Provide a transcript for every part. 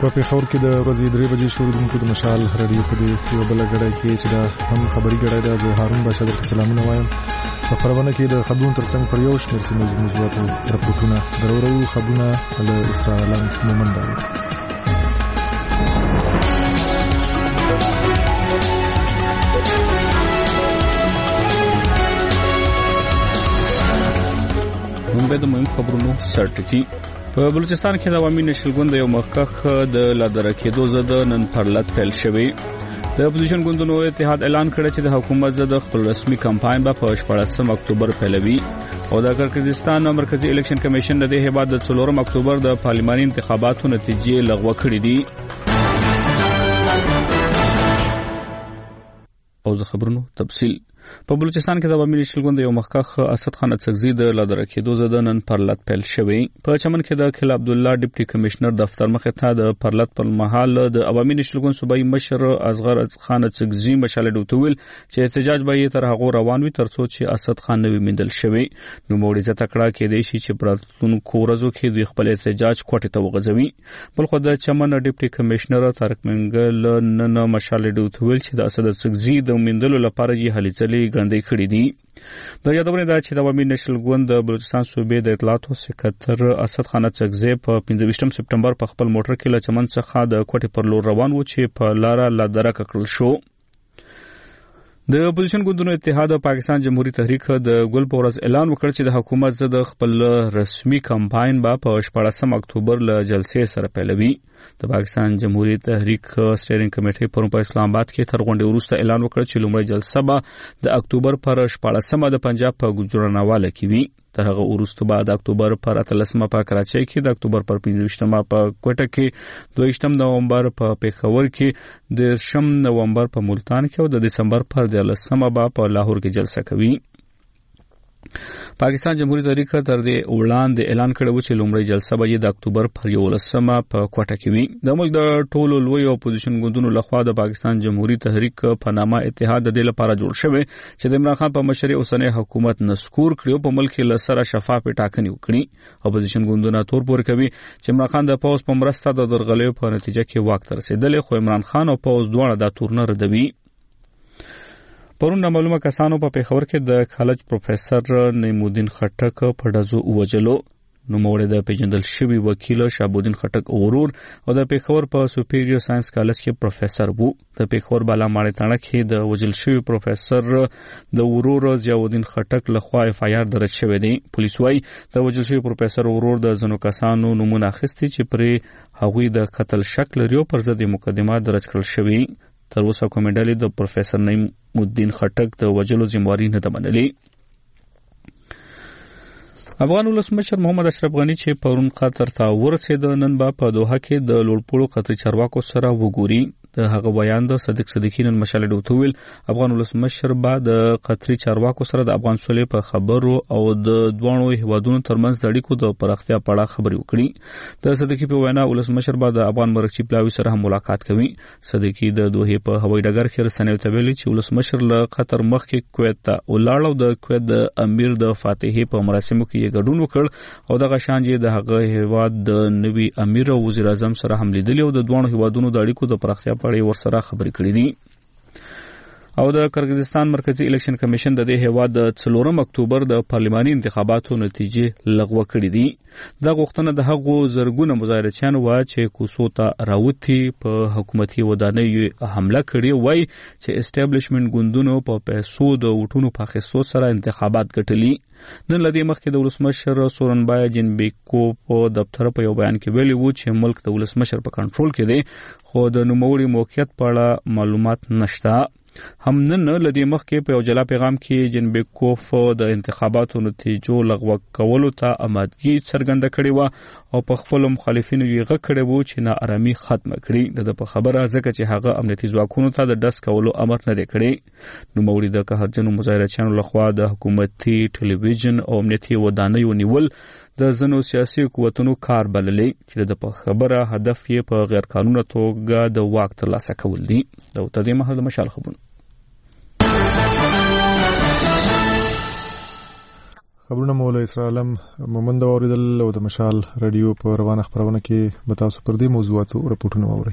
په پېښور کې د ورځې 3 بجې شروع د مشال رادیو په دې یو بل غړی کې چې دا هم خبري غړی دی. زه هارون باشا درته سلامونه وایم. په خبرونه کې د خبرونو ترڅنګ پر یو شمېر سیمه موضوعاتو راپورټونه درورو خبرونه له اسرائیل مومنده. موږ د مهم خبرونو سرټکی په بلوچستان کې د عوامي نشل ګوند یو مخکخ د لادره کېدو زده نن پرلط پیل شوی. د اپوزیشن ګوندونو اتحاد اعلان کړی چې د حکومت زده خپل رسمي کمپاین په 14 اکتوبر پیلوي او د کرکزستان مرکزی الیکشن کمیشن د هیواد د 4 اکتوبر د پارلماني انتخاباتو نتیجې لغوه کړې دي. او د خبرونو تفصیل په بلوچستان کې د عوامي نشل ګوند یو مخکخ اسد خان اڅکزي د لادره کېدو زده نن پرلط پیل شوی. په چمن کې د خل عبد الله ډیپټي کمشنر دفتر مخه ته د پرلط پر مهال د عوامي نشل ګوند صوبایي مشر اصغر خان اڅکزي مشاله ډوتویل چې احتجاج به تر هغه روان وي ترڅو چې اسد خان نوی مندل شوی. نو موړي زته کړه کې دی چې پراتونکو ورځو کې د خپل احتجاج کوټه ته وغځوي. بل خو د چمن ډیپټي کمشنر طارق منګل نن مشاله ډوتویل چې د اسد اڅکزي د مندلو لپاره یې هلې ځلې ګړندې کړې دي. د یادونه ده چې د عوامي نشل ګوند د بلوچستان صوبې د اطلاعاتو سکرټر اسد خان اڅکزي په 15 سپټمبر په خپل موټر کې له چمن څخه د کوټې پر لور روان و چې په لاره لادره کړل شو. د اپوزیشن ګوندونو اتحاد پاکستان جمهوریت تحریک د ګل پورز اعلان وکړ چې د حکومت زده خپل رسمي کمپاین په 14 اکتوبر له جلسې سره پیلوي. د پاکستان جمهوریت تحریک سټیرینګ کمیټې پرون په اسلام آباد کې تر غونډې وروسته اعلان وکړ چې لومړی جلسه به د اکتوبر پر 14 د پنجاب په ګوجرانواله کې وي. تر هغه وروسته به د اکتوبر پر 13 په کراچۍ کې، د اکتوبر پر 15 په کوټه کې، 2 نومبر په پېښور کې، 10 نومبر په ملتان کې او د دسمبر پر 13 په لاهور کې جلسه کوي. پاکستان جمهوریت تحریک تر دې وړاندې اعلان کړی و چې لومړی جلسه به د اکتوبر پر 11 په کوټه کې وي. د ملک د ټولو لوی اپوزیشن ګوندونو لخوا د پاکستان جمهوریت تحریک په نامه اتحاد د دې لپاره جوړ شوی چې د عمران خان په مشرۍ اوسنۍ حکومت نسکور کړي او په ملک کې له سره شفاف ټاکنې وکړي. اپوزیشن ګوندونه تور پورې کوي چې عمران خان د پوز په مرسته د درغلیو په نتیجه کې واک ته رسیدلی، خو عمران خان او پوز دواړه دا تور نه ردوي. پرون معلومه کسانو په پېښور کې د کالج پروفیسور نعیمالدین خټک په ډزو ووجلو. نوموړی د پیژندل شوي وکیل شهابالدین خټک ورور او د پېښور په سوپیریور ساينس کالج کې پروفیسور وو. د پېښور بالا ماړی تاڼه کې د وجل شوي پروفیسور د ورور ضیاءالدین خټک لخوا اف آی آر درج شوی دی. پولیس وايي د وجل شوي پروفیسور ورور د ځینو کسانو نومونه اخیستي چې پرې هغوی د قتل شک لري او پر ضد مقدمات درج کړل شوي. تر اوسه کومې ډلې د پروفیسور نعیمالدین خټک د وجلو ذمہواری نه ده منلې. افغان ولسمشر محمد اشرف غنی چې پرون قطر ته ورسېد نن په دوحه کې د لوړپوړو قطري چارواکو سره وګوري. د هغه بیان د صدیق صدیقی نن مشاله ډوتویل افغان ولسمشر د قطري چارواکو سره د افغان سولې په خبرو او د دوانو هیوادونو ترمنځ د اړیکو د پراختیا په اړه خبرې وکړي. د صدیقی په وینا ولسمشر د افغان مرکزی پلاوي سره هم ملاقات کوي. صدیقی د دوحه په هوایي ډګر کې رسنیو ته ویلي چې ولسمشر له قطر مخکې کویت ته ولاړ او د کویت د امیر د فاتحې په مراسمو کې یې ګډون وکړ او دغه شان یې د هغه هیواد د نوي امیر او وزیر اعظم سره هم لیدلي او د دوانو هیوادونو د اړیکو د پراختیا ورسره خبرې کړې دي. او د کرکزستان مرکزی الیکشن کمیشن د دې هیواد د 4 اکتوبر د پارلماني انتخاباتو نتیجې لغوه کړې دي. دا غوښتنه د هغو زرګونه مظاهرچیانو وه چې کوڅو ته راوتي په حکومتي ودانیو حمله کړې وای چې اسټابلیشمنت ګوندونو په پیسو د وټونو په اخیستو سره انتخابات ګټلي. نن له دې مخکې د ولسمشر سورنبای جنبیکو په دفتر په یو بیان کې ویلي وو چې ملک د ولسمشر په کنټرول کې دی، خو د نوموړي موقعیت په اړه معلومات نشته. هم نن له دې مخکې په یو جلا پیغام کې جنبیکوف د انتخاباتو نتیجو لغوه کولو ته آمادګي څرګنده کړې وه او په خپلو مخالفینو یې غږ کړی و چې ناارامي ختمه کړي. د په خبره ځکه چې هغه امنیتي ځواکونو ته د ډز کولو امر نه دی کړی. نوموړي د قهرجنو مظاهرچیانو لخوا د حکومتي ټلویزیون او امنیتي ودانیو نیول د ځینو سیاسي قوتونو کار بللی چې د په خبره هدف یې په غیر قانوني توګه د واک ترلاسه کول دي. د تدې مهال د مشال خبرونه خبرونه مولا اسرائیلم مومند اوریدل او د مشال رادیو په روانه خبرونه کې به تاسو پر دې موضوعاتو راپورټونه اورئ.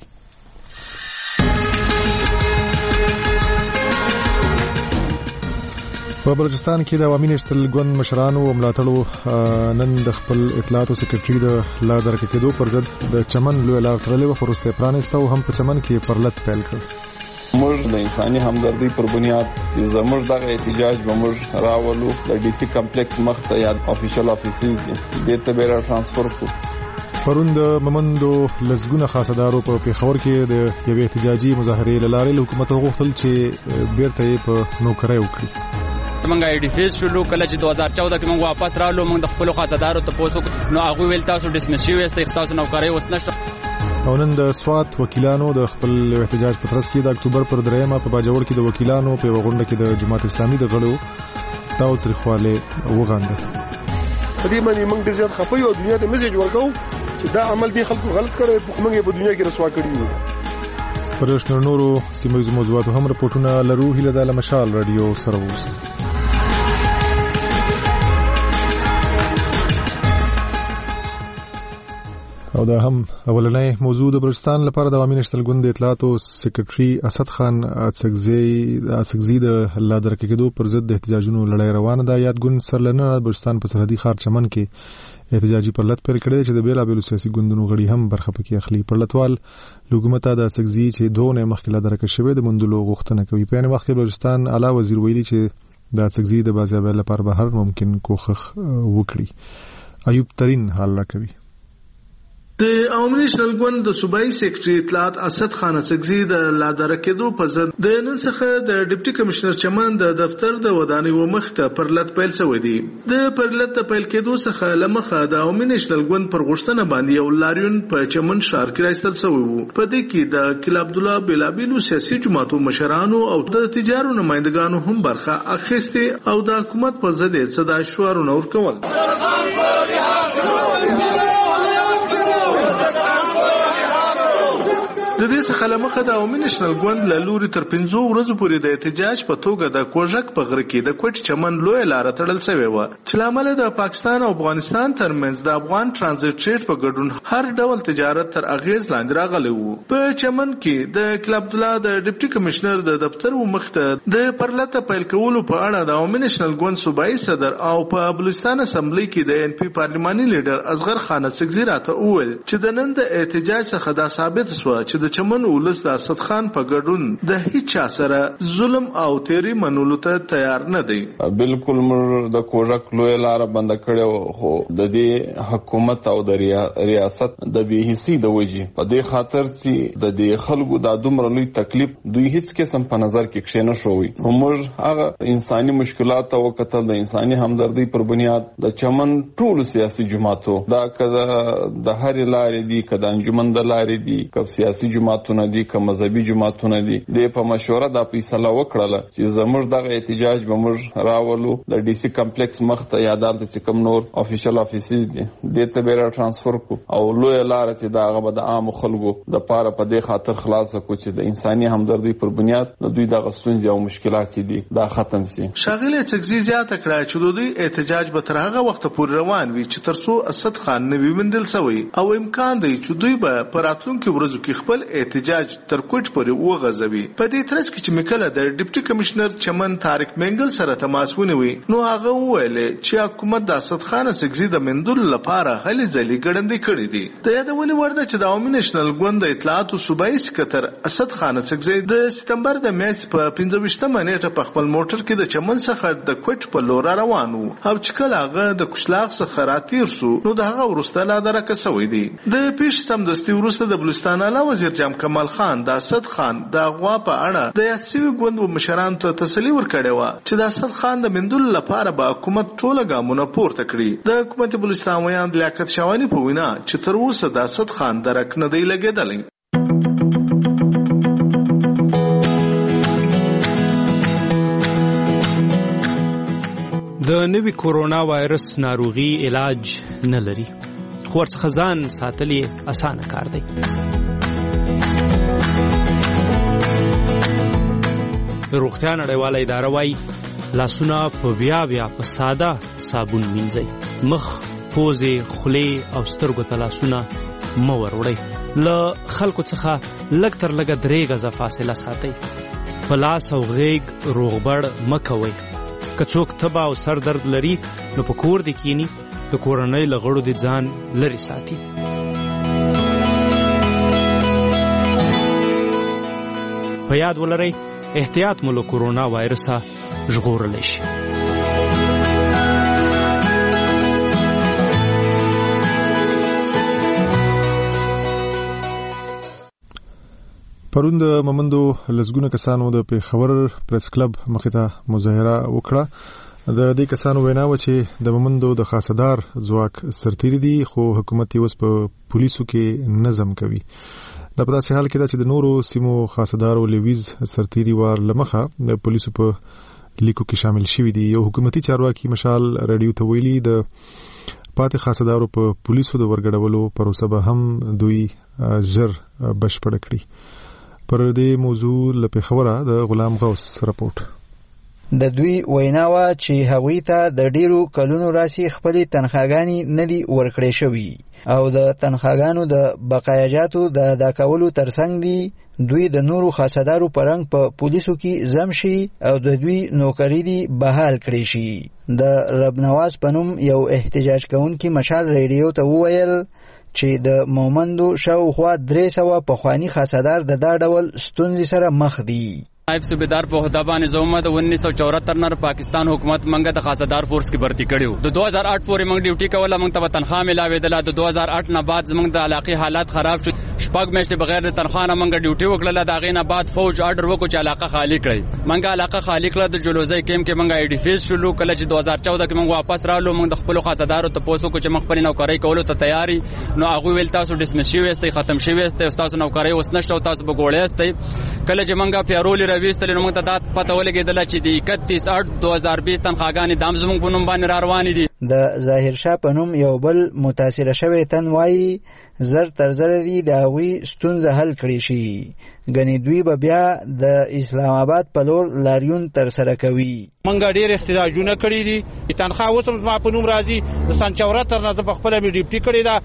په بلوچستان کې د عوامي نشتل ګوند مشرانو او ملاتړو نن د خپل اطلاعاتو سکرټري د لا درک کېدو پر ضد د چمن لوی لار تړلې و، خو وروسته پرانیسته او هم په چمن کې پرلط پیل کړ. موږ د انساني همدردۍ پر بنیاد زموږ دغه احتجاج به موږ راولو د ډي سي کمپلیکس مخ ته یا افیشل افیسز دې ته به را ټرانسفر کړو. پرون د ممندو لسګونه خاصدارو په پیښور کې د یوې احتجاجي مظاهرې له لارې حکومت غوښتل چې بیرته یې په نوکرۍ وکړي. منګه ایډیفیس شروع کله چې 2014 کې موږ واپس رالو، موږ د خپل خاصدارو ته پوسو نو هغه ویل تاسو ډیسمس شوی است، تاسو نوکرۍ اوس نشته. او نن د سوات وکیلانو د خپل احتجاج په ترڅ کې د اکتوبر پر 3 په باجوړ کې د وکیلانو په غونډه کې د جماعت اسلامي د غړو تاو تاریخواله وغانده. په دې باندې موږ ډېر زیات خپه یو، دنیا ته میسج ورکو چې دا عمل دي خلکو غلط کړی، موږ په دنیا کې رسوا کړی یو. پرېښ نورو سیمه موضوعات هم راپورټونه لرو. هیله د مشال رادیو سره اوسئ. او دا هم اولنۍ موضوع د بلوچستان لپاره د عوامي نشتل ګوند اطلاعاتو سکرټري اسد خان اڅکزي د لا درک کېدو پر ضد د احتجاجونو لړۍ روانه ده. یاد ګوند سرلنه بلوچستان په سرحدي ښار چمن کې احتجاجي پرلط پیل کړی چې د بیلابېلو سیاسي ګوندونو غړي هم برخه پکې اخلي. پرلطوال حکومت د اڅکزي چې دوه مخکې لا درک شوی د مندلو غوښتنه کوي. په یوه وخت کې بلوچستان اعلی وزیر ویلي چې د اڅکزي د بازیابۍ لپاره به هر ممکن کوښښ وکړي. ایوب ترين حال راکوي. د عوامي نشنل ګوند د صوبایي سیکرټري اطلاعات اسد خان اڅکزي د لا درکېدو په ضد د نن څخه د ډیپټي کمشنر چمن د دفتر د ودانۍ مخته پرلط پیل شوی دی. د پرلط د پیل کېدو څخه لمخه د عوامي نشنل ګوند پر غوښتنه باندې یو لاریون په چمن ښار کې راایستل شوی وو. په دې کې د کلا عبدالله بیلابیلو سیاسي جماعتو مشرانو او د تجارو نمائندګانو هم برخه اخیسته او د حکومت په ضد صدا شعارونه ورکول. د دې څخه لمخه د عوامي نشنل ګوند له لوري تر 5 ورځې پورې د احتجاج په توګه د کوژک په غره کې د کوټ چمن لوی لار تړل شوی و، چې لامل د پاکستان او افغانستان ترمنځ د افغان ترانزیت ټریډ په ګډون هر ډول تجارت تر اغیز لاندې راغلی وو. په چمن کې د کلا عبدالله د ډیپټي کمشنر د دفتر مخته د پرلط پیل کولو په اړه د عوامي نشنل ګوند صوبایي صدر او په بلوچستان اسمبلی کې د ان پی پارلماني لیډر اصغر خان اڅکزي راته وویل چې د نن د احتجاج څخه دا ثابت شو چې د چمن ولس د اسد خان په ګډون د هیڅ سره ظلم او تیری منولو ته تیار نه دی. بالکل موږ د کوژک لوی لار بند کړو، خو د دې حکومت او د ریاست د بېحسي د وجې په دې خاطر چې د دې خلکو د دومره لوی تکلیف دوی هیڅ قسم په نظر کې کښېنه شوی. موږ هغه انساني مشکلات او کتل د انساني همدردۍ پر بنیاد د چمن ټول سیاسي جماعتو دا کده د هر لارې دي، کده انجمن د لارې دي، کله سیاسي جماعتونه دي، که مذهبي جماعتونه دي، د په مشوره د فیصله وکړه چې زموږ دغه احتجاج به موږ راولو د ډي سي کمپلیکس مخ ته یا دالته چې کوم نور افیشل افیسز دي د ته به را ټرانسفر کو او لوی لار چې دا هغه د عام خلکو د پاره په دې خاطر خلاص کو چې د انساني همدردۍ پر بنیاد د دوی دغه ستونزې او مشکلات دي دا ختم شي. شاغله اڅکزي زیاته کړه چې د دوی احتجاج به تر هغه وخت پورې روان وي چې ترڅو اسد خان نوی وندل شوی او امکان دی چې دوی به پر راتلونکو ورځو کې خپل احتجاج تر کوټ پورې وغځوي. په دې ترڅ کې چې مکله د ډیپټي کمشنر چمن طارق منګل سره تماس ونیوي نو هغه وویل چې حکومت د اسد خان اڅکزي د مندل لپاره هلي ځلي ګړندې کړې دي. د یادونې وړ ده چې د عوامي نشنل ګوند د اطلاعاتو صوبایي سکتر اسد خان اڅکزي د سپتمبر د میاشتې په 15مه نیټه په خپل موټر کې د چمن څخه د کوټ په لور روان وو او چې کله هغه د کوشلاغ څخه راتیر شو نو د هغه ورسته لا درکه شوی دی. د پیښ سمدستي ورسته د بلوچستان اعلی وزیر جام کمال خان د اسد خان د غوا په اړه د یاسوي ګوند مشرانو ته تسلی ورکړې و چې د اسد خان د مندل لپاره به حکومت ټول ګامونه پورته کړي. د حکومت بلوچستان ویان لیاقت شوانی په وینا چې تر اوسه د اسد خان درک نه دی لګیدلی. د نوي کورونا وایرس ناروغي علاج نه لري، خو ورڅخه ځان ساتل یې اسانه کار دی. روغتیا نړیواله اداره وايي لاسونه په بیا په ساده صابون مینځئ. مخ، پوزې، خولې او سترګو ته لاسونه مه وروړئ. له خلکو څخه لږ تر لږه 3 غزه فاصله ساتئ. په لاس او غیږ روغبړ مه کوئ. که څوک تبه او سر درد لري نو په کور دې کینی، د کورنۍ له غړو دې ځان لرې ساتي. په یاد ولرئ احتیاط مو له کورونا وایرسه ژغورلی شي. پرون د مومندو لسګونه کسانو د پیښور پریس کلب مخې ته مظاهره وکړه. د دې کسانو وینا و چې د مومندو د خاصدار ځواک سرتیري دي، خو حکومت یې اوس په پولیسو کې نظم کوي. دا په داسې حال کې ده چې د نورو سیمو خاصدارو لویز سرتیري وار لمخه د پولیسو په لیکو کې شامل شوي دي. یو حکومتي چارواکي مشال رادیو ته ویلي د پاتې خاصدارو په پولیسو د ورګډولو پروسه به هم دوی ژر بشپړه کړي. پر دې موضوع له پیښوره د غلام غوث رپورټ. د دوی ویناوه چې هغوی ته د ډیرو کلونو راسي خپلې تنخواګانې نه دي ورکړې شوي او د تنخواګانو د بقایاجاتو د ادا کولو ترڅنګ دي دوی د نورو خاصدارو په رنګ په پولیسو کې ضم شي او د دوی نوکری دي بحال کړي شي. د رب نواز په نوم یو احتجاج کوونکي مشال ریډیو ته وویل چې د مومندو شاوخوا 300 پخواني خاصدار د دا ډول ستونزې سره مخ دي. نائب صوبیدار په عہده باندې زومه د 1974 نه پاکستان حکومت منګه د خاصدار فورس کې भर्ती کړیو. د 2008 پورې موږ ډیوټي کوله، موږ ته تنخواه ملاوېدله. د 2008 نه بعد زموږ د علاقې حالات خراب شو. شپږ میاشتې بغیر د تنخواه نه موږ ډیوټي وکړله. د هغې نه بعد فوج آرډر وکړو چې علاقه خالی کړئ. موږ علاقه خالی کړه. د جلوزۍ کیم کې موږ آی ډي فیس شروع کله چې 2014 کې موږ واپس رالو. موږ د خپل خاصدارو ته پوسو کو چې موږ خپل نوکری کولو ته تیاری نو هغه ویل تاسو ډسمس شوی استئ، ختم شوی استئ، تاسو نوکری اوس نشته او تاسو به ګوړې استئ. کله چې موږ پیرول راويستل نو موږ ته پته ولګېدل چې د 31/8/2020 تنخواګانې د زموږ په نوم باندې را روانې دي. د ظاهر شاه په نوم یو بل متاثر شوی تن وایي زر تر زر دي د هغوی ستونزه حل کړي شي. ګنې دوی به بیا د اسلام آباد په لور لاریون تر سره کوي. منګه ډېر احتجاجونه کړي دي. تنخواه اوس هم زما په نوم راځي. د سن 74 نه زه په خپله مې ډیوټي کړې ده.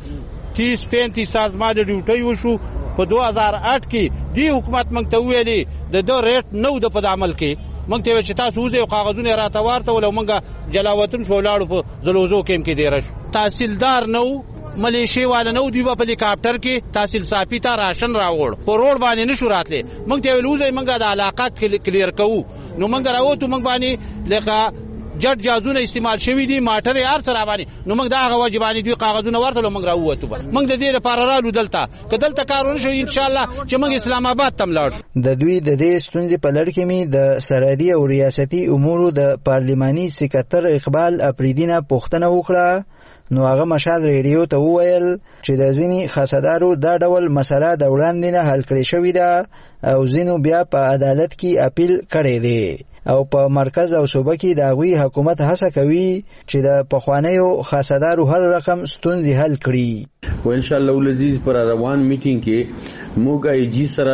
30-35 سال زما د ډیوټۍ وشو. په 2008 کې دی حکومت موږ ته ویلي د ریټ نو د په عمل کې موږ ته چې تاسو وځي او کاغذونه راته ورته ول موږ جلاوطن شو لاړو په زلوزو کې کې ډیر تحصیلدار نو ملیشي والا نو دی په هلیکاپټر کې تحصیل صافي ته راشن راوړ په روډ باندې نشو راتله. موږ ته ویلوځي موږ د علاقات کلیر کوو نو موږ راوته موږ باندې لکه جټ جازونه استعمال شوی دي ماټر یار سره باندې نو موږ دا واجبانی دوی کاغذونه ورته موږ راووتو. موږ د دې لپاره رالو دلته کدلته کارونه شو ان شاء الله چې موږ اسلام آباد تم لاړ. د دوی د دې ستونزې په لړ کې می د سرحدي او ریاستي امورو د پارلماني سکرټر اقبال اپریدینه پوښتنه وکړه. نو هغه مشال ریډیو ته وویل چې د ځینی خاصدارو دا ډول مسله د وړاندې نه حل کړې شوې ده او ځینو بیا په عدالت کې اپیل کړی دی او په مرکز او صوبه کې د هغوی حکومت هڅه کوي چې د پخوانیو خاصدارو هر رقم ستونزې حل کړي. و ان شاء الله ولذي پر روان میټینګ کې موږ ای جی سره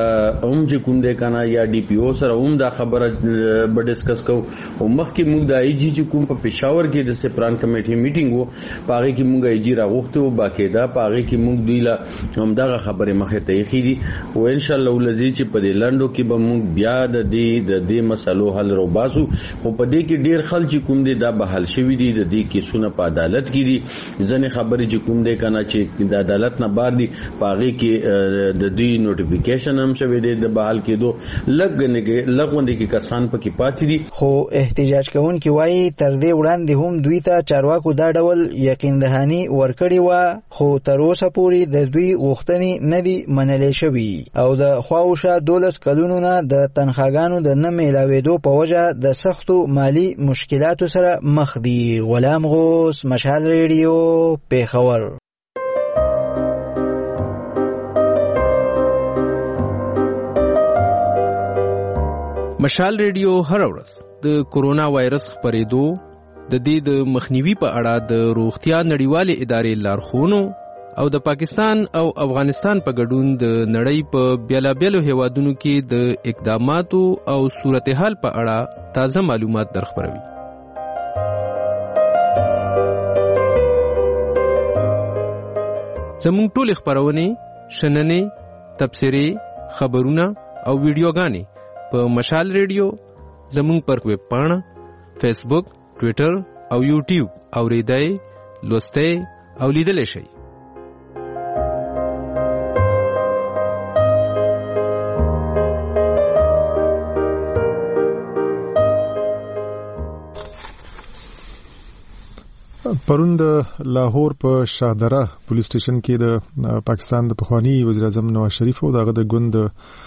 هم چې کوم د کانا یا ډي پی او سره هم دا خبره به ډیسکس کو او مخکې موږ د ای جی چې کوم په پېښور کې د سپران کمیټي میټینګ وو پاره کې موږ ای جی راغوښته او باقاعده پاره کې موږ دوی لا هم دا خبره مخه ته خېدي او ان شاء الله ولذي چې په لندو کې به موږ بیا د دې مسلو حل روباسو او په دې کې ډیر خلک کوم دي دا به حل شوی دي. د دې کې سونه په عدالت کې دي ځنه خبرې چې کوم دي کنه چې د عدالت نه بار دي پاره کې د دې نوټیفیکیشن هم شوی دی د بحال کېدو لګوندې کې کسان پکې پاتې دي. خو احتجاج کوونکي وایي تر دې وړاندې هم دوی ته چارواکو دا ډول یقین دهاني ورکړی و خو تر اوسه پورې د دوی غوښتنې نه دي منلې شوي او د خواوشه 12 کلونو نه د تنخواګانو د نه میلاوېدو په وجه د سختو مالی مشکلاتو سره مخ دي. غلام غوث، مشال ریډیو، پیښور. مشال ریډیو هر ورځ د کورونا وایرس خپرېدو د دې د مخنیوي په اړه د روغتیا نړیوالې ادارې لارښوونو او د پاکستان او افغانستان په ګډون د نړۍ په بیلابیلو هیوادونو کې د اقداماتو او صورتحال په اړه تازه معلومات درخبروي. زموږ ټول خبرونه، شننې، تبصرې، خبرونه او ویډیوګانې په مشال ریډیو، زموږ پر ویب پاڼه، فیسبوک، ټویټر او یوټیوب اوریدای، لوستای او لیدلای شئ. پرون د لاهور په شاهدره پولیس سټیشن کې د پاکستان د پخوانی وزیر اعظم نواز شریف او دغه د ګوند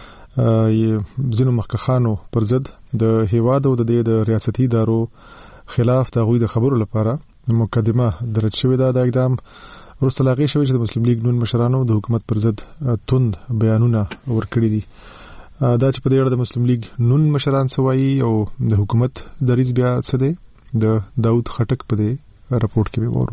ځینو مخکخانو پر ضد د هیواد او د ریاستي ادارو خلاف د غوی د خبرو لپاره مقدمه درج شوې ده. د اقدام وروسته لاغې شوې چې د مسلم لیگ نون مشرانو د حکومت پر ضد توند بیانونه ورکړي دي. دا چې په دې اړه د مسلم لیگ نون مشران سوایي او د حکومت دریځ بیا څه دی، د داود خټک په دې راپورټ کې وورو.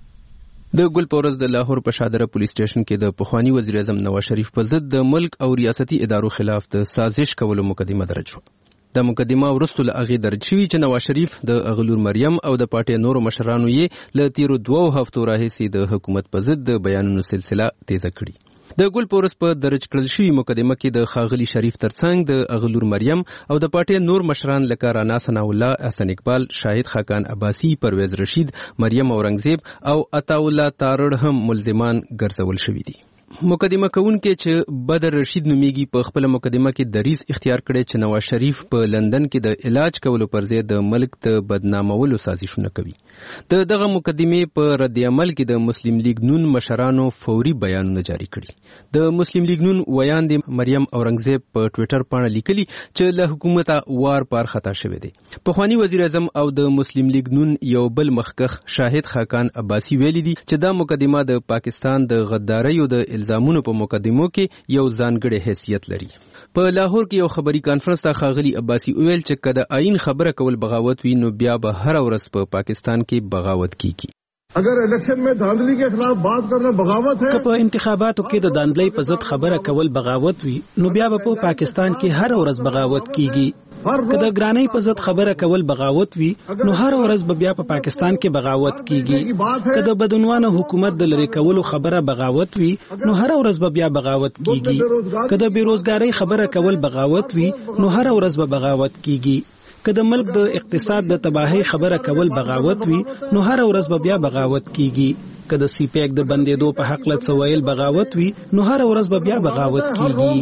د ګل پورز د لاهور په شاهدره پولیس سټیشن کې د پخوانی وزیر اعظم نواز شریف په ضد د ملک او ریاستي ادارو خلاف د سازش کولو مقدمه درج شوه. د مقدمه وروسته له هغې درج شوي چې نواز شریف د اغلور مریم او د پارټۍ نورو مشرانو یې له تیرو 2 هفتو راهیسې د حکومت په ضد د بیانونو سلسله تیزه کړي. د ګل پورس په درج کړل شوی مقدمه کې د خاغلی شریف ترڅنګ د اغلور مریم او د پارټۍ نور مشران لکه رانا ثنا الله، احسن اقبال، شاهد خاقان عباسی، پرویز رشید، مریم اورنګزیب او عطا الله تارړ هم ملزمان ګرځول شوي دي. مقدمه کوونکې چې بدر رشید نومیږي په خپل مقدمه کې دریز اختیار کړي چې نواز شریف په لندن کې د علاج کولو پر ځای د ملک د بدنامولو سازشونه کوي. دغه مقدمه په رد عمل کې د مسلم لیگ نون مشرانو فوري بیانونه جاری کړي. د مسلم لیگ نون ویاند مریم اورنګزیب په ټویټر باندې لیکلي چې له حکومت وار پار خطا شوی دی. پخوانی وزیر اعظم او د مسلم لیگ نون یو بل مخکخ شاهد خاقان عباسی ویلي دي چې دا مقدمه د پاکستان د غدارۍ او د الزامونو په مقدمو کې یو ځانګړی حیثیت لري. په لاهور کې یو خبري کانفرنس ته خاغلی عباسی ویل چې کله آئین خبره کول بغاوت وي نو بیا به هر ورځ په پاکستان کې بغاوت کیږي. اگر الیکشن میں دھاندلی کے خلاف بات کرنا بغاوت ہے، په انتخاباتو کې د داندلی په ضد خبره کول بغاوت وي نو بیا به په پاکستان کې هر ورځ بغاوت کیږي. کله ګرانۍ په ضد خبره کول بغاوت وي نو هر ورځ به بیا په پاکستان کې بغاوت کیږي. کله بدعنوانه حکومت د لری کولو خبره بغاوت وي نو هر ورځ به بیا بغاوت کیږي. کله بیروزګاری خبره کول بغاوت وي نو هر ورځ به بغاوت کیږي. کله ملک د اقتصاد د تباہی خبره کول بغاوت وي نو هر ورځ به بیا بغاوت کیږي. کله سی پیک د بندیدو په حق لڅ ویل بغاوت وي نو هر ورځ به بیا بغاوت کیږي.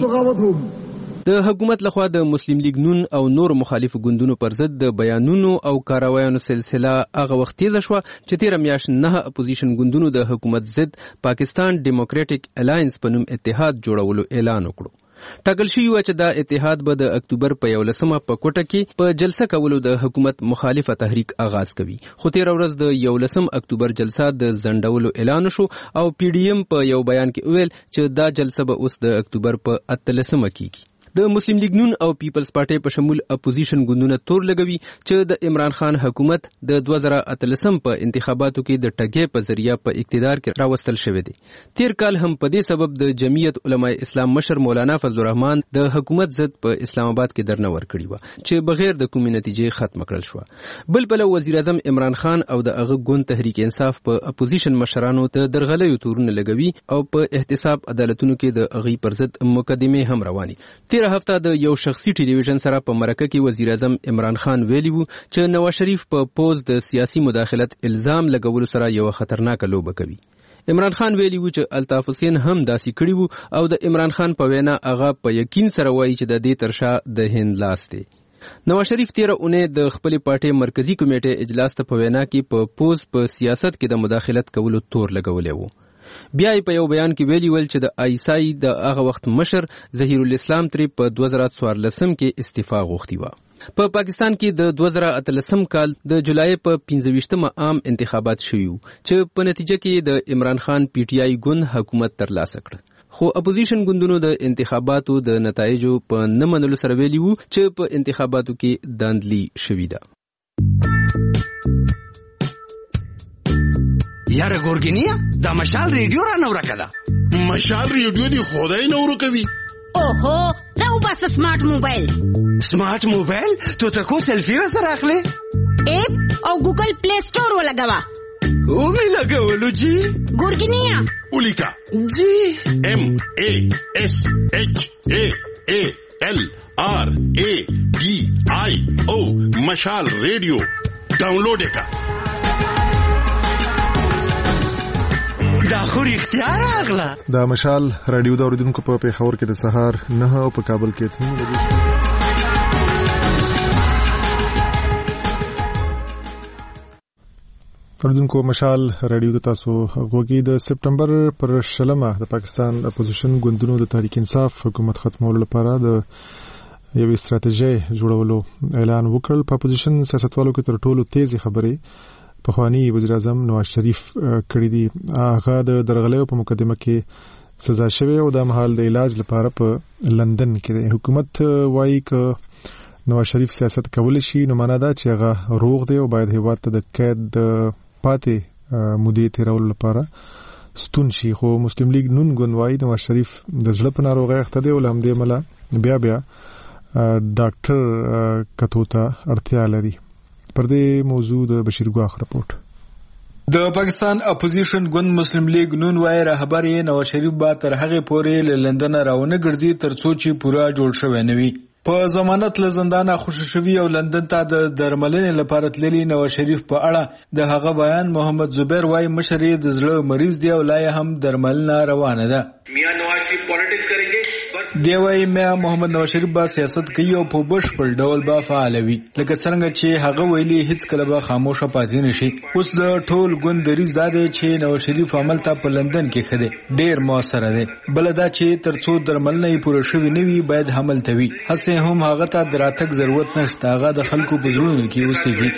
د حکومت لخوا د مسلم لیگ نون او نور مخالف ګوندونو پر ضد د بیانونو او کاروایانو سلسله هغه وخت تیزه شوه چې تیره میاشت 9 اپوزیشن ګوندونو د حکومت ضد پاکستان ډیموکراټک الاینس په نوم اتحاد جوړولو اعلان وکړو. ټاکل شوی و چې دا اتحاد به د اکتوبر په 11مه په کوټه کې په جلسه کولو د حکومت مخالفه تحریک آغاز کوي. خو تیر ورځ د 11 اکتوبر جلسه د ځنډولو اعلان شو او پی ډی ایم په یو بیان کې ویل چې دا جلسه به اوس د اکتوبر په 13مه کېږي. د مسلم لیگ نون او پیپلز پارټۍ په شمول اپوزیشن ګوندونه تور لګوي چې د عمران خان حکومت د 2013 په انتخاباتو کې د ټګۍ په ذریعہ په اقتدار کې راوستل شوی دی. تیر کال هم په دې سبب د جمعیت علماء اسلام مشر مولانا فضل الرحمن د حکومت ضد په اسلام آباد کې درنه ورکړی و چې بغیر د کومې نتیجې ختم کړل شو. بل بل وزیر اعظم عمران خان او د هغه ګوند تحریک انصاف په اپوزیشن مشرانو ته درغلیو تورونه لګوي او په احتساب عدالتونو کې د هغې پر ضد مقدمې هم روانې. تیر هفته د یو شخصي ټلویزیون سره په مرکه کې وزیر اعظم عمران خان ویلی وو چې نواز شریف په پوز د سیاسي مداخلت الزام لګولو سره یو خطرناک لوبه کوي. عمران خان ویلی وو چې الطاف حسین هم داسې کړی وو او د عمران خان په وینا هغه په یقین سره وایي چې د دې ترشا د هند لاس دی. نواز شریف تیر اونۍ د خپل پارټۍ مرکزی کمیټې اجلاس ته په وینا کې په پوز په سیاست کې د مداخلت کولو تور لګولې وو. بیا په یو بیان کې ویلي ول چې د آیسای د هغه وخت مشر ظهیر الاسلام تری په 2014 کې استعفا غوښتي و. په پاکستان کې د 2013 کال د جولای په 15مه عام انتخابات شوي چې په نتیجه کې د عمران خان پی ټی آی ګوند حکومت ترلاسه کړ. خو اپوزیشن ګوندونو د انتخاباتو د نتایجو په نه منلو سره ویلي وو چې په انتخاباتو کې داندلی شوې ده. یاره ګورګینیا دا مشال ریډیو را نو راکړه. مشال ریډیو دی خدای نورو کوي. اوهو راو بس سمارټ موبایل. سمارټ موبایل ته کو سیلفي را سره اخلي؟ اپ او ګوګل پلی سٹور ولګوا. او می لګولو جی. ګورګینیا ولیکا جی MASHALRADIO مشال ریډیو ډاونلوډ کا. دا خو اختیار اغلا. دا مشال رادیو د اوریدونکو په پیښور کې د سهار 9 او په کابل کې 3 بجې. اوریدونکو مشال رادیو د تاسو غوږی د سپټمبر پر 16 د پاکستان اپوزیشن ګوندونو د تحریک انصاف حکومت ختمولو لپاره د یو استراتیژي جوړولو اعلان وکړ. په اپوزیشن سیاستوالو کې تر ټولو تیزی خبرې پخوانی وزیر اعظم نواز شریف کړی دی. هغه د درغلیو په مقدمه کې سزا شوی او د مهال د علاج لپاره په لندن کې دی. حکومت وايي ک نواز شریف سیاست کول شي نو معنا دا چې هغه روغ دی او باید هیواد ته د قید پاتې مودې تیرولو لپاره ستون شي. خو مسلم لیگ نون ګوند وايي نواز شریف د زړه په ناروغۍ اخته دی او لامدې مله بیا ډاکټر کتو ته اړتیا لري. پر دې موضوع د بشیر ګواخ رپورټ. د پاکستان اپوزیشن ګوند مسلم لیگ نون وايي رهبر یې نواز شریف با تر هغه پورې لندن راونه ګرځي ترڅو چې پورا جوړ شوی نه وي. په ضمانت له زندانه خوشی شوی او لندن ته د درملنې لپاره تللی نواز شریف په اړه د هغه بیان محمد زبیر وايي مشر یې د زړه مریض دی او لا هم درملنه روانه ده. میاں نواز شریف پالیټکس کریں گے. دی وايي میاں محمد نواز شریف با سیاست کوي او په بشپړ ډول با فعال وي لکه څنګه چې هغه ویلي هیڅ کله به خاموشه پاتې نشي. اوس د ټول ګوند دریځ دا دی چې نواز شریف عمل ته په لندن کې خده ډیر موثر دی. بل دا چې ترڅو درملنه یې پوره شوی نه وي باید حمل توي. هڅه هم هغه ته دراتک ضرورت نشته. هغه د خلکو په زړونو کې اوسېږي.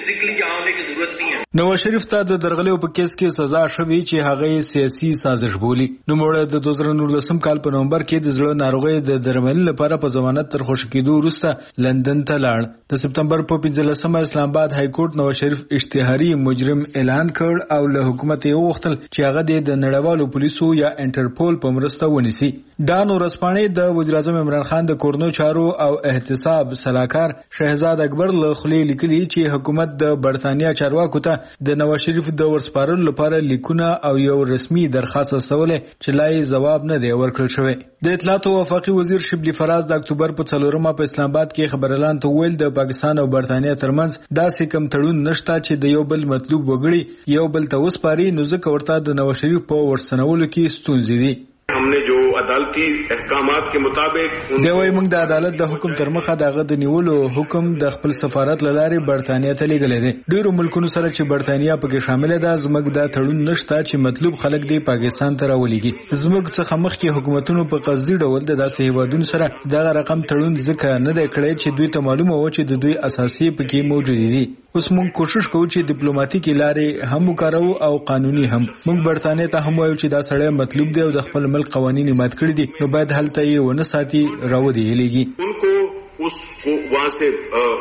نواز شریف ته د درغلیو په کیس کې سزا شوی چې هغه سیاسي سازش بولی. نو موږ د 2019 کال په نومبر کې د زړه ناروغۍ د درملنې لپاره په ضمانت تر خوشی کېدو وروسته لندن ته لاړ. د سپټمبر په 15 اسلام آباد های کورټ نواز شریف اشتهاري مجرم اعلان کړ او له حکومت یې وغوښتل چې هغه د نړیوالو پولیسو یا انټرپول په مرسته ونیسي. ډان ورسپانې د وزیر اعظم عمران خان د کورنو چارو او احتساب صلاحکار شهزاد اکبر له خلی لیکلي چې حکومت د برتانیا چارواکو ته د نواز شریف د ورسپارلو لپاره لیکونه او یو رسمي درخواست استولې چې لای جواب نه دی ورکړل شوی. د اطلاعات او وفاقي وزیر شبلی فراز د اکتوبر په 4 په اسلام آباد کې خبر اعلان ته ویل د پاکستان او برتانیا ترمنځ داسې کم تړون نشته چې د یو بل مطلوب وګړي یو بل ته وسپاري نو ځکه ورته د نواز شریف په ورسنولو کې ستونزې دي. हमने जो अदालती احکامات के मुताबिक دی وايي موږ د عدالت د حکم تر مخه دغه د نیولو حکم د خپل سفارت لاره برتانیا ته لیږلی دی. ډیرو ملکونو سره چې برتانیا پکې شامل ده زموږ د تړون نشته چې مطلوب خلک دی پاکستان ته راولېږي. زموږ څخه مخکې حکومتونو په قصدي ډول د داسې هیوادونو سره دغه رقم تړون ځکه نه دی کړی چې دوی ته معلومه و چې د دوی اساسي پکې موجود دي. اوس موږ کوشش کوو چې ډیپلوماټیکي لارې هم وکړو او قانوني هم. موږ برتانیا ته هم وایو چې دا سړی مطلوب دی او د خپل ملک قوانین مات کړی دي نو باید هلته یې ونه ساتي راودي لګي. उनको उसको वहां से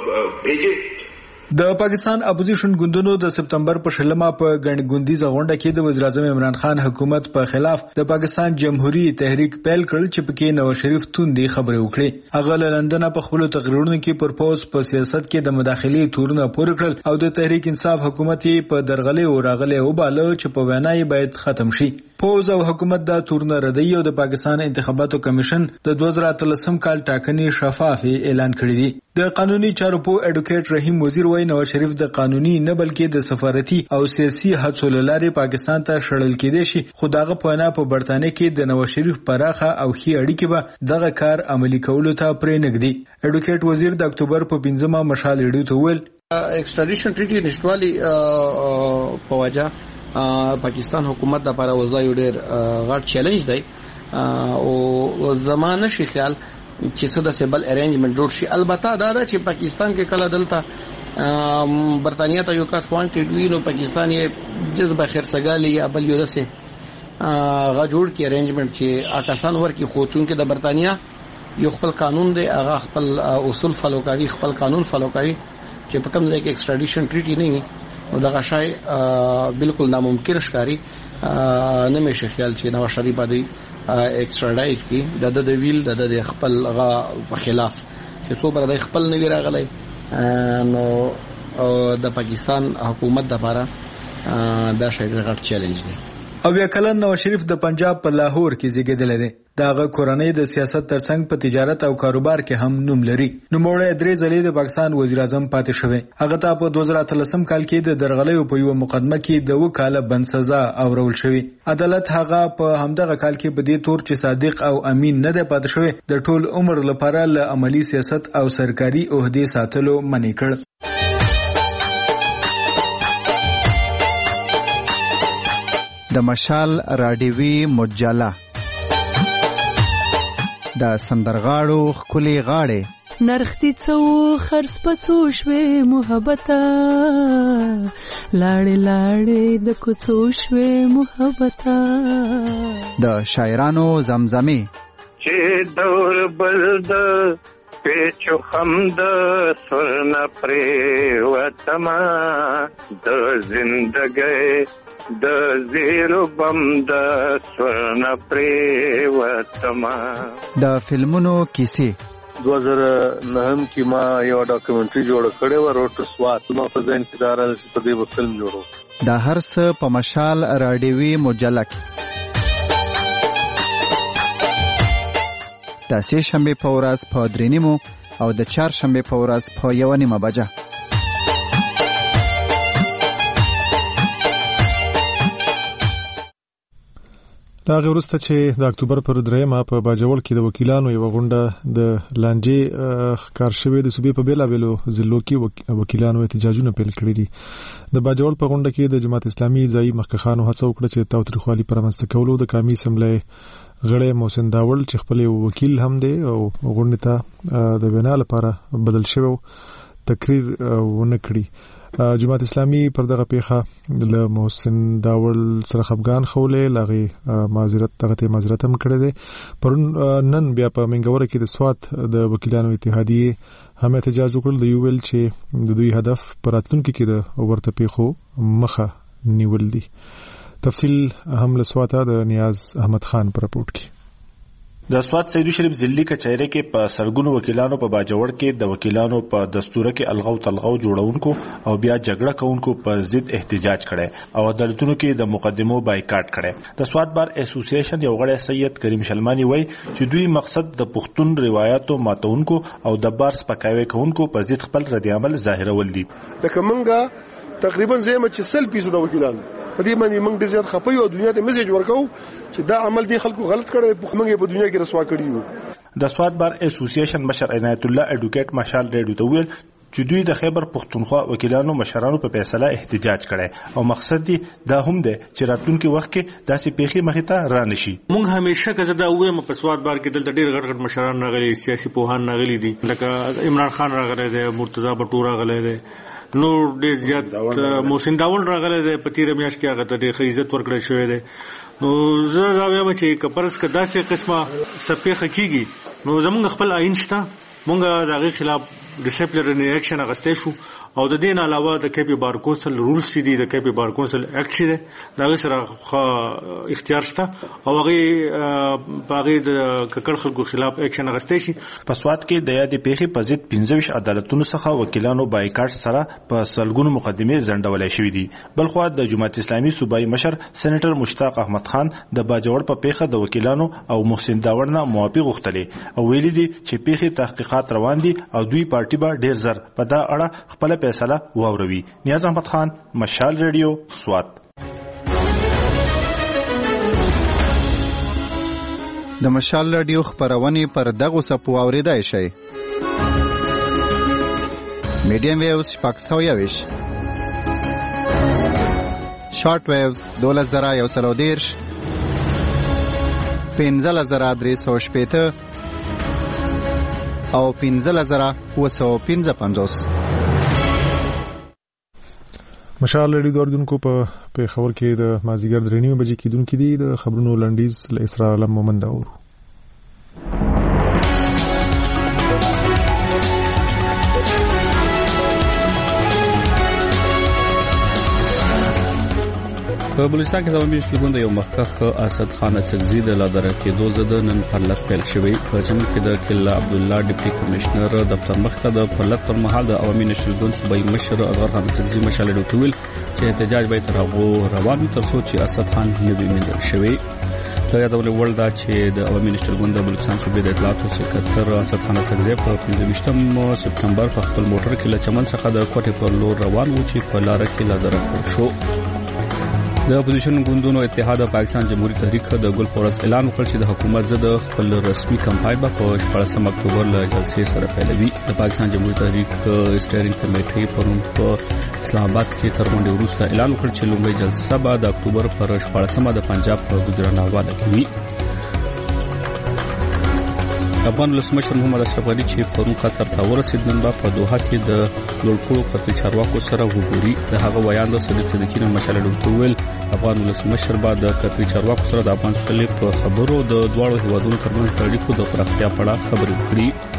भेजे. د پاکستان اپوزیشن ګوندونو د سپټمبر په 16 په غنډ ګوندیزه غونډه کې د وزیر اعظم عمران خان حکومت په خلاف د پاکستان جمهوریت تحریک پیل کړل چې پکې نواز شریف توندې خبرې وکړي. هغه لندن په خپل تقریرونو کې پر پوز په سیاست کې د مداخلې تورونه پور کړل او د تحریک انصاف حکومت په درغلې او راغلې وباله چې په وینا یې باید ختم شي. پوز او حکومت دا تورونه ردی او د پاکستان انتخاباتو کمیشن د 2013 کال ټاکنې شفاف اعلان کړی دی. د قانوني چارو په اډوکیټ رحیم وزیر وايي نواز شریف د قانوني نه بلکې د سفارتي او سیاسي هڅو لارې پاکستان ته شړل کېدی شي. خو دغه په نه په برتانیا کې د نواز شریف پراخه او خي اړیکې به دغه کار عملی کولو ته پرې نګدي. اډوکیټ وزیر د اکتوبر په 15 مشال ریډیو ته ویل ایکسټریډیشن ټریټي نشټوالي په وجه پاکستان حکومت لپاره وځي ډېر غټ چیلنج دی او زمانه شي خیال چې څه د سیبل ارینجمنت جوړ شي. البته دا چې پاکستان کې کله دلته برتانیا ته یو کس وانټډ وی نو پاکستان یې جذبه خرڅګالي یا بل یو دسه غا جوړ کې ارینجمنت چې آکسان ورکی خو چون کې د برتانیا یو خپل قانون دی هغه خپل اصول فالو کوي خپل قانون فالو کوي چې په کوم ځای کې ایکسټریډیشن ټریټي نه نو دغه شای بالکل ناممکن ښکاری نه مې خیال چې نواز شریف باندې ایکستراډایټ کی د ویل د خپل په خلاف چې څو بر د خپل نه راغلی نو د پاکستان حکومت د لپاره دا شای غټ چیلنج دی. او بیا کلن نواز شریف د پنجاب په لاهور کې زیږیدل دي. داغه کورنۍ د سیاست ترڅنګ په تجارت او کاروبار کې هم نوم لري. نوموړی 3 ځلې د پاکستان وزیر اعظم پاتې شوی. هغه ته په 2013 کال کې د درغلیو په یو مقدمه کې د 2 کاله بند سزا اورول شوی. عدالت هغه په همدغه کال کې په دې تور چې صادق او امین نه دی پاتې شوی د ټول عمر لپاره له عملی سیاست او سرکاري عہدې ساتلو منع کړ. د مشال راډیوي مجله د سندرغاړو خولي غاړې نرختی څو خرڅ پسو شوي محبته لاړې لاړې د کوڅو شوي محبته د شاعرانو زمزمه چې دور بلد پیچو خمد سرنا پریوتما د زندګۍ د زیرو بم د سورنا پریوتما. د فلمونو کیسې 2009 کې ما یو ډاکومنټري جوړ کړې و روټ سوات نو په ځین کې دار په دې فلم جوړو. د هر څه په مشال راډیوي مجله کې د سه شنبه په ورځ په 3:30 او د چهارشنبه په ورځ په 1:30 بجه. دا غوړسته چې د اکتوبر پر 3 په باجوړ کې د وکیلانو یو غونډه د لانجې ښکار شوې د صوبې په بیلابېلو ضلعو کې وکیلانو احتجاجونه پیل کړي دي. د باجوړ په غونډه کې د جماعت اسلامي ځای مخکخانو هڅه وکړه چې تاوتریخوالي پرمنځته کولو د قومي اسمبلی غړی محسن داول چې خپل وکیل هم دی او غونډه ته د وینا لپاره بدل شوی تقریر ونه کړی. جماعت اسلامي پر دغه پیښه له محسن داول سره خفګان خولې لاغي معذرت هم کړی دی. پرون نن بیا په منګوره کې د سوات د وکیلانو اتحادیه هم احتجاج وکړ. د یو ویل چې د دوی هدف پر راتلونکو کې د ورته پیښو مخه نیول دي. تفصیل هم له سواته د نیاز احمد خان پر رپورټ کې. د سوات سیدو شریف ضلعي کچهری کې په سرګونو وکیلانو په باجوړ کې د وکیلانو په دستوره کې الغو تلغو جوړونکو او بیا جګړه کوونکو په ضد احتجاج کړي او عدالتونو کې د مقدمو بایکاټ کړي. د سوات بار اسوسییشن یو غړی سید کریم شلمانی وایي چې دوی مقصد د پښتون روایتو ماتونکو او د بار سپکاوي کوونکو په ضد خپل رد عمل ظاهرول دي. لکه منګه تقریبا زموږ چې 100% وکیلانو په دې باندې موږ ډیر زیات خپه یو دنیا ته میسج ورکو چې دا عمل دی خلکو غلط کړي موږ په دنیا کې رسوا کړی یو. د سوات بار اسوسییشن مشر عنایت الله اډوکیټ مشال ریډیو ته ویل چې دوی د خیبر پښتونخوا وکیلانو مشرانو په فیصله احتجاج کړي او مقصد دی دا هم دی چې راتلونکي وخت کې داسې پیښې مخې ته را نشي. موږ همیشه کزه دا وایم په سوات بار کې دلته ډیر غټ مشران راغلي سیاسي پوهان راغلي دي لکه عمران خان راغلی دی مرتضی بټور راغلی دی نو ډیر زیات محسن داول راغلی دی په تیر میاشت کې هغه ته ډیر عزت ورکړل شوی دی. نو زه دا وایم چې کپرس که داسې قسمه سپېخه کیږي نو زمونږ خپل آئین شته مونږ د هغې خلاف ډسپلینري ایکشن اخیستی شو او د دې نه علاوه د کیپي بار کونسل رولز چې دي د کیپي بار کونسل اکټ چې دی د هغې سره اختیار شته او هغې په هغې د ککړ خلکو خلاف ایکشن اخیستی شي. په سوات کې د یادې پیښې په ضد 15 عدالتونو څخه وکیلانو بایکاټ سره په سلګونو مقدمې ځنډولای شوې دي. بلخوا د جماعت اسلامي صوبایي مشر سېنیټر مشتاق احمد خان د باجوړ په پیښه د وکیلانو او محسن داور نه موافقه غوښتلې او ویلي دي چې پیښې تحقیقات روان دي او دوی پارټي به ډیر زر په دا اړه خپل فیصله واوروي. نیاز احمد خان مشال ریډیو سوات. د مشال راډیو خبرونه پر دغه سپو اوریدای شي. میډیم ویوز پاکستاویش شارټ ویوز 2130 15350 او 15955. مشال لري دوردونکو په خبر کې د مازیګر 3:30 بجې کېدونکې دي. د خبرونو لنډیز له اسرار علم مومند اورو. په بلوچستان کې د عوامي نشل ګوند یو مخکښ اسد خان اڅکزي د لادره کېدو زده نن پرلط پیل شوی. په چمن کې د کلا عبدالله ډیپټي کمشنر دفتر مخته د پرلط پر مهال د عوامي نشل ګوند صوبایي مشر اصغر خان اڅکزي مشعل ډوټ ویل چې احتجاج به تر هغو روان وي تر څو چې اسد خان نه وي موندل شوی. د یادولو وړ ده چې د عوامي نشل ګوند د بلوچستان صوبې د اطلاعاتو سکرټر اسد خان اڅکزي په 25 سپتمبر په خپل موټر کې له چمن څخه د کوټې پر لور روان و چې په لار کې لادره شو. د اپوزیشن ګوندونو اتحاد پاکستان جمهوریت تحریک د ګل پورز اعلان وکړ چې د حکومت ضد خپل رسمي کمپاین په 14 اکتوبر له جلسې سره پیلوي. د پاکستان جمهوریت تحریک اسټیرینګ کمیټې پرون په اسلام آباد کې تر غونډې وروسته اعلان وکړ چې لومړی جلسه به د اکتوبر پر 14 د پنجاب په گوجرانوالہ کې وي. افغان ولسمشر محمد اشرف غني چې پرون قطر ته ورسېد نن به په دوحه کې د لوړپوړو قطري چارواکو سره وګوري. د هغه ویان د صدیق صدیقي نن مشعل ډوټ ویل افغان ولسمشر به د قطري چارواکو سره د افغان سولې په خبرو د دواړو هیوادونو ترمنځ د اړیکو د پراختیا په اړه خبرې وکړي.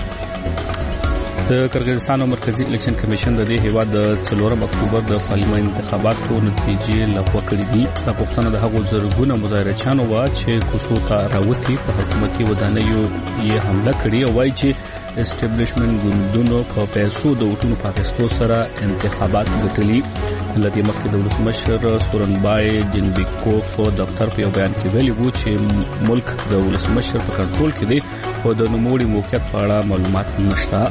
د کرغیزستان مرکزی الیکشن کمیشن د دې هیواد د 4 اکتوبر د پارلمان انتخاباتو نتیجې لغوه کړې دي. دا پوښتنه د هغو زرګونو مظاهرچیانو وه چې کوڅو ته راوتي په حکومتي ودانیو یې حمله کړې او وایي چې اسټابلیشمنت ګوندونو په پیسو د وټونو په اخیستو سره انتخابات ګټلي. له دې مخکې د ولسمشر سورنبای جینبیکوف دفتر په یو بیان کې ویلي وو چې ملک د ولسمشر په کنټرول کې دی خو د نوموړي موقعیت په اړه معلومات نشته.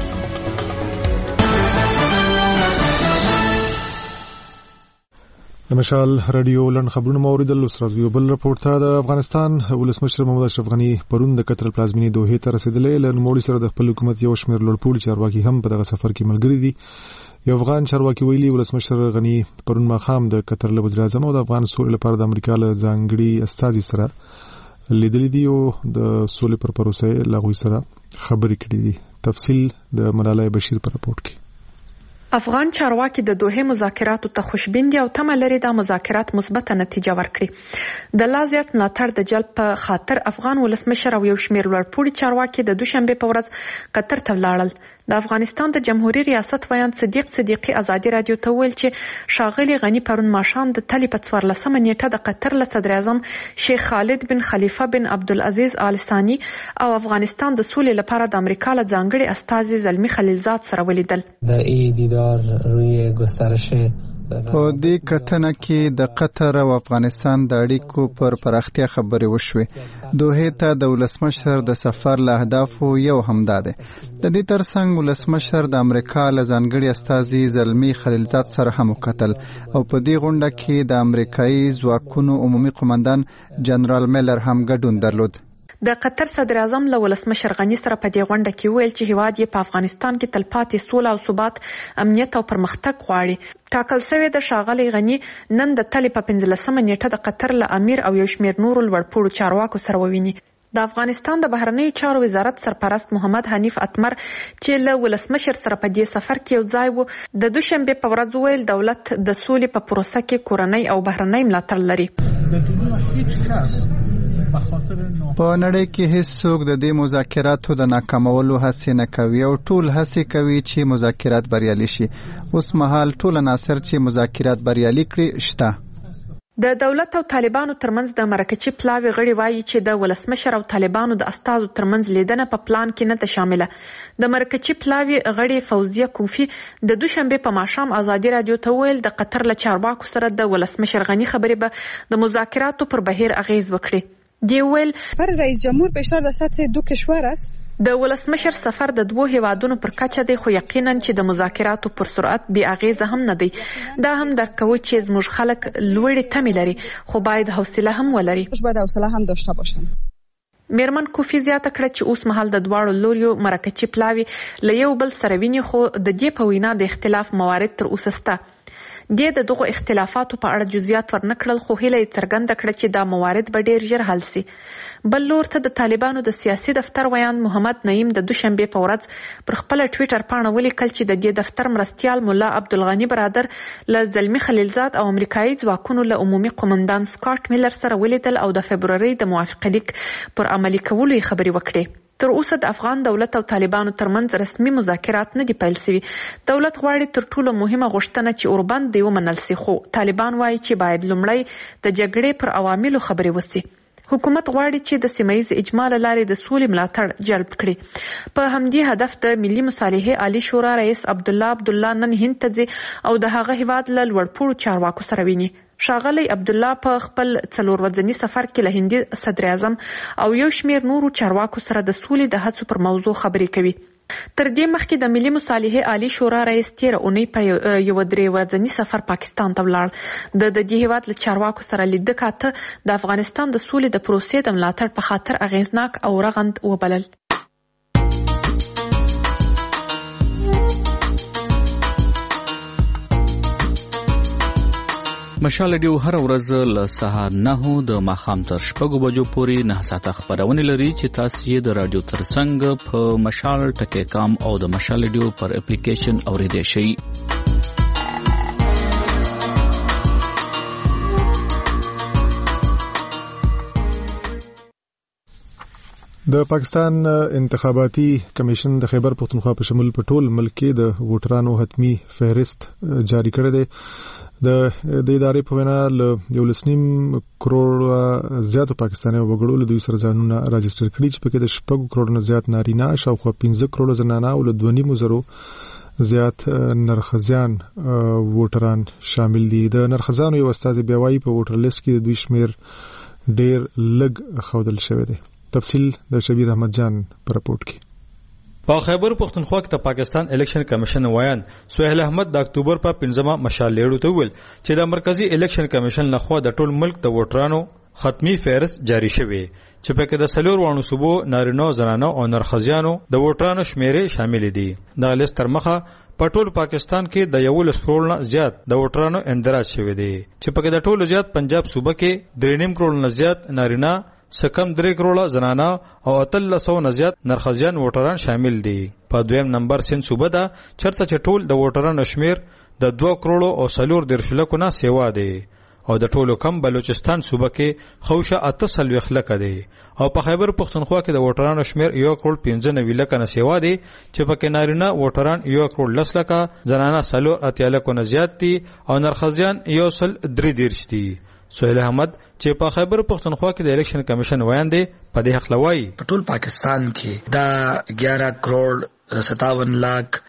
د مشال رادیو لند خبرونه موریدل اوس یو بل رپورټ ته. د افغانستان ولسمشر محمد اشرف غني پرون د قطر پلازمینې دوحې ته رسیدلې. له نوموړي سره د خپل حکومت یو شمېر لوړپوړي چارواکي هم په دغه سفر کې ملګري دي. یو افغان چارواکي ویلي ولسمشر غني پرون ماښام د قطر له وزیر اعظم او د افغان سولې لپاره د امریکا له ځانګړي استازي سره لیدلې دي او د سولې پر پروسې له غوي سره خبرې کړې دي. تفصیل د ملالۍ بشیر په رپورټ کې. افغان چارواکي د دوحې مذاکراتو ته خوشبین دي او تمه لري دا مذاکرات مثبته نتیجه ورکړي. د لا زیات ملاتړ د جلب په خاطر افغان ولسمشر او یو شمېر لوړپوړي چارواکي د دوشنبه په ورځ قطر ته ولاړل. د افغانستان د جمهوریت ریاست ویان صدیق صدیقي ازادي رادیو ته ویل چې شاغلي غني پرون ماښام د تلې په 14 نیټه د قطر له صدر اعظم شیخ خالد بن خلیفه بن عبدالعزیز آل ثانی او افغانستان د سولې لپاره د امریکا له ځانګړي استازي زلمی خلیلزاد سره ولیدل. روی گسترش په دې کتنه کې د قطر او افغانستان د اړیکو پر پراختیا خبرې وشوې. دوحې ته د ولسمشر د سفر له اهدافو یو همدا ده. د دې ترڅنګ ولسمشر د امریکا له ځانګړي استازي زلمی خلیلزاد سره هم وکتل او په دې غونډه کې د امریکایي ځواکونو عمومي قومندان جنرال میلر هم ګډون درلود. د قطر صدر اعظم له ولسمشر غني سره په دې غونډه کې ویل چې هیواد یې په افغانستان کې تلپاتې سوله او ثبات، امنیت او پرمختګ غواړي. ټاکل شوی د ښاغلي غني نن د تلې په 15 نیټه د قطر له امیر او یو شمېر نورو لوړپوړو چارواکو سره وویني. د افغانستان د بهرنیو چارو وزارت سرپرست محمد حنیف اتمر چې له ولسمشر سره په دې سفر کې یو ځای و د دوشنبه په ورځ ویل دولت د سولې په پروسه کې کورنۍ او بهرنۍ ملاتړ لري. په نړۍ کې هیڅ څوک د دې مذاکراتو د ناکامولو هڅه نه کوي او ټول هڅه کوي چې مذاکرات بریالي شي. اوس مهال ټول عناصر چې مذاکرات بریالي کړي شته. د دولت او طالبانو ترمنځ د مرکچی پلاوی غړي وایي چې د ولسمشر او طالبانو د استازو ترمنځ لیدنه په پلان کې نه ده شامله. د مرکچی پلاوی غړي فوزیه کوفی د دوشنبه په ماښام ازادي رادیو ته ویل د قطر له چارواکو سره د ولسمشر غني خبرې به د مذاکراتو پر بهیر اغیز وکړي. دی ویل رئیس جمهور بیشتر در سطح دو کشور است. د ولسمشر سفر د دوه هیوادونو پر کچه دی خو یقینا چې د مذاکراتو پر سرعت بی اغیزه هم نه دی. دا هم درکوي چې زموږ خلک لوړې تمې لري خو باید حوصله هم ولري. باید حوصله هم داشته باشن. میرمن کوفی زیاته کړه چې اوس مهال د دواړو لوریو مرکچی پلاوی له یو بل سره ویني خو د دې په وینا د اختلاف موارد تر اوسه شته. د دغه اختلافاتو په اړه جزئیات ورنکړل خو هیله یې څرګنده کړه چې دا موارد به ډیر ژر حل شي. بل لور ته د طالبانو د سیاسي دفتر ویان محمد نعیم د دوشنبه په ورځ پر خپل ټوئیټر پاڼه ولیکل چې د دې دفتر مرستیال مولا عبدالغنی برادر له زلمی خلیلزاد او امریکایي ځواکونو له عمومي قومندان سکاټ میلر سره ولیدل او د فبروري د موافقه لیک پر عملي کولو خبري وکړي. تر اوسه د افغان دولت او طالبانو ترمنځ رسمي مذاکرات نه دي پیل شوي. دولت غواړي تر ټولو مهمه غوښتنه چې اوربند دی ومنل شي، خو طالبان وایي چې باید لومړی د جګړې پر عواملو خبرې وشي. حکومت غواړي چې د سیمه‌ییز اجماع له لارې د سولې ملاتړ جلب کړي. په همدې هدف د ملي مصالحې عالی شورا رئیس عبدالله نن هند ته ځي او د هغه هیواد له لوړپوړو چارواکو سره ویني. ښاغلی عبدالله په خپل 4 ورځني سفر کې له هندي صدر اعظم او یو شمېر نورو چارواکو سره د سولې د هڅو پر موضوع خبرې کوي. تر دې مخکې د ملي مصالحې عالی شورا رئیس 13 اونۍ په یو 3 ورځني سفر پاکستان ته ولاړ. د دې هیواد له چارواکو سره لیدنه کاته د افغانستان د سولې د پروسې د ملاتړ په خاطر اغیزناک او رغند وبلل. مشال ریډیو هر ورځ له سهار 9 د ماښام تر 6 بجو پورې 9 ساعته خبرونه لري چې تاسو یې د رادیو ترڅنګ په مشال.com او د مشال ریډیو پر اپلیکیشن اوریدئ شئ. د پاکستان انتخاباتي کمیشن د خیبر پختونخوا په شمول په ټول ملک کې د ووټرانو حتمی فهرست جاری کړی دی. د ادارې په وینا له 1.5 کروڑ زیاتو پاکستاني وګړو له دوی سره ځانونه راجستر کړي چې پکې د 6 کروڑ نه زیات نارینه شاوخوا 15 کروڑ زنانه او له 2.5 زرو زیات نرخزیان ووټران شامل دي. د نرخزانو یو استاد بیاوی په ووټر لیست کې د دوی شمیر ډیر لږ خودل شوی دی. تفصیل د شبیر احمد جان پر رپورت کې. په خیبر پختونخوا کې د پاکستان الیکشن کمیشن وایان سہیل احمد د اکتوبر په 15مه مشال لیړو ته ویل چې د مرکزی الیکشن کمیشن لخوا د ټول ملک د ووټرانو ختمي فهرست جاری شوی چې پکې د سلور وانو صوبو نارینه زنانه او نرخزیانو د ووټرانو شمیرې شامل دي. د لیست تر مخه په ټول پاکستان کې د 1 کروڑ نه زیات د ووټرانو اندراج شوی دی چې پکې د ټولو زیات پنجاب صوبه کې 3.5 کروڑ نه زیات نارینه سکم 3 کروڑ زنانه او 300 نه زیات نرخزیان ووټران شامل دي. په دویم نمبر سند صوبه ده چرته چټول د ووټرانو شمیر د 2 کروڑ او 4 لکه نه سیوا دی او د ټولو کم بلوچستان صوبه کې خوشه 8 لکه دی او په خیبر پختونخوا کې د ووټرانو شمیر 1 کروڑ 95 لکه نه سیوا دی چې پکې نارینه ووټران 1 کروڑ 10 لکه زنانه 4 لکه نه زیات دي او نرخزیان 1.3 دي. سہیل احمد چې په خیبر پختونخوا کې د الیکشن کمیشن وایي دی په دې حق لوي په ټول پاکستان کې دا 11 کروڑ 57 لاکھ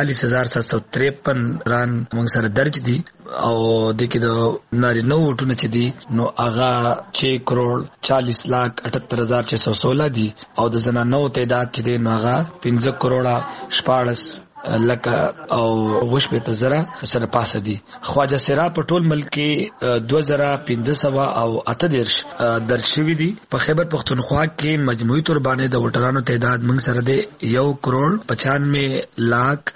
48,753 ران موږ سره درج دي او د کې د نارینه ووټونه چې دي نو هغه 6 کروڑ 40 لاکھ 78,616 دي او د زنانو تعداد چې دي نو هغه 15 کروڑ 14 لکه او غشبه زره سره پاسه دي. خواجه سرا په ټول ملک کې 2500 او 18 درج شوی دي. په خیبر پختونخوا کې مجموعي تور باندې د ووټرانو تعداد موږ سره دی 1 کروڑ 95 لاکھ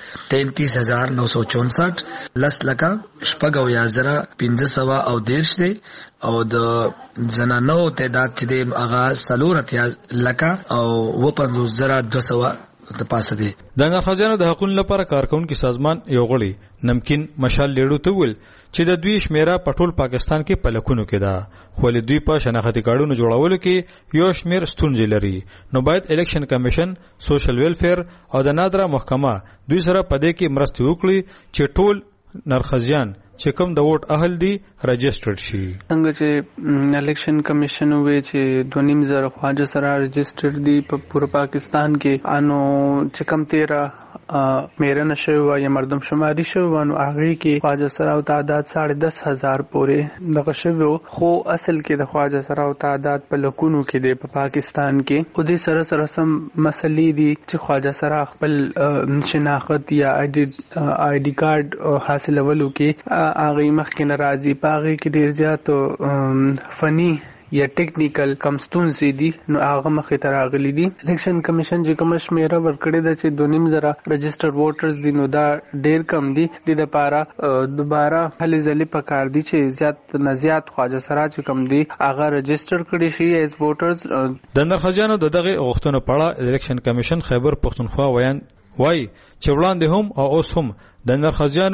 33,964 لس لکه شپږ او 1500 او 10 دي او د زنانو تعداد چې دی هغه 4 لکه او 52,200 د پاسه دي. د نرخزیانو د حقوقو لپاره کارکونکو سازمان یو غړي نمکین مشال لیړو ته ویل چې د دوی شمیره په ټول پاکستان کې په لکونو کې ده خو له دوی په شناختی کارډونو جوړولو کې یو شمیر ستونزې لري نو باید الیکشن کمیشن سوشل ویلفیر او د نادره محکمه دوی سره په دې کې مرسته وکړي چې ټول نرخزیان چې کوم د ووټ اهل دي رجسټرډ شي. څنګه چې الیکشن کمیشن وی چې 2.5 زره خواجه سره رجسټرډ دي په پوره پاکستان کې انو چې کم 13 میره نشو یا مردم شماري شو نو هغه کې خواجه سره او تعداد 10,500 پورې دغه شوی خو اصل کې د خواجه سره او تعداد په لکونو کې دی په پاکستان کې خو دې سره سره سم مسلې دي چې خواجه سره خپل شناخت یا آی ډي کارت حاصلولو کې هغه مخکې ناراضي پاغه کې ډیر زیات فني یا ټیکنیکل کمستون سي دي نو هغه مخه تر اغلي دي. الیکشن کمیشن چې کوم شمیره ورکړي د چې 2.5 زره رجسټرډ ووټرز دي نو دا ډیر کم دي د لپاره دوباره هلي ځلې پکار دي چې زیات نه زیات خواجه سره چې کم دي هغه رجسټر کړي شي ایز ووټرز. د نرخزیانو دغه غوښتنو په اړه الیکشن کمیشن خیبر پختونخوا وایي چې وړاندې هم او اوس هم د نرخزیانو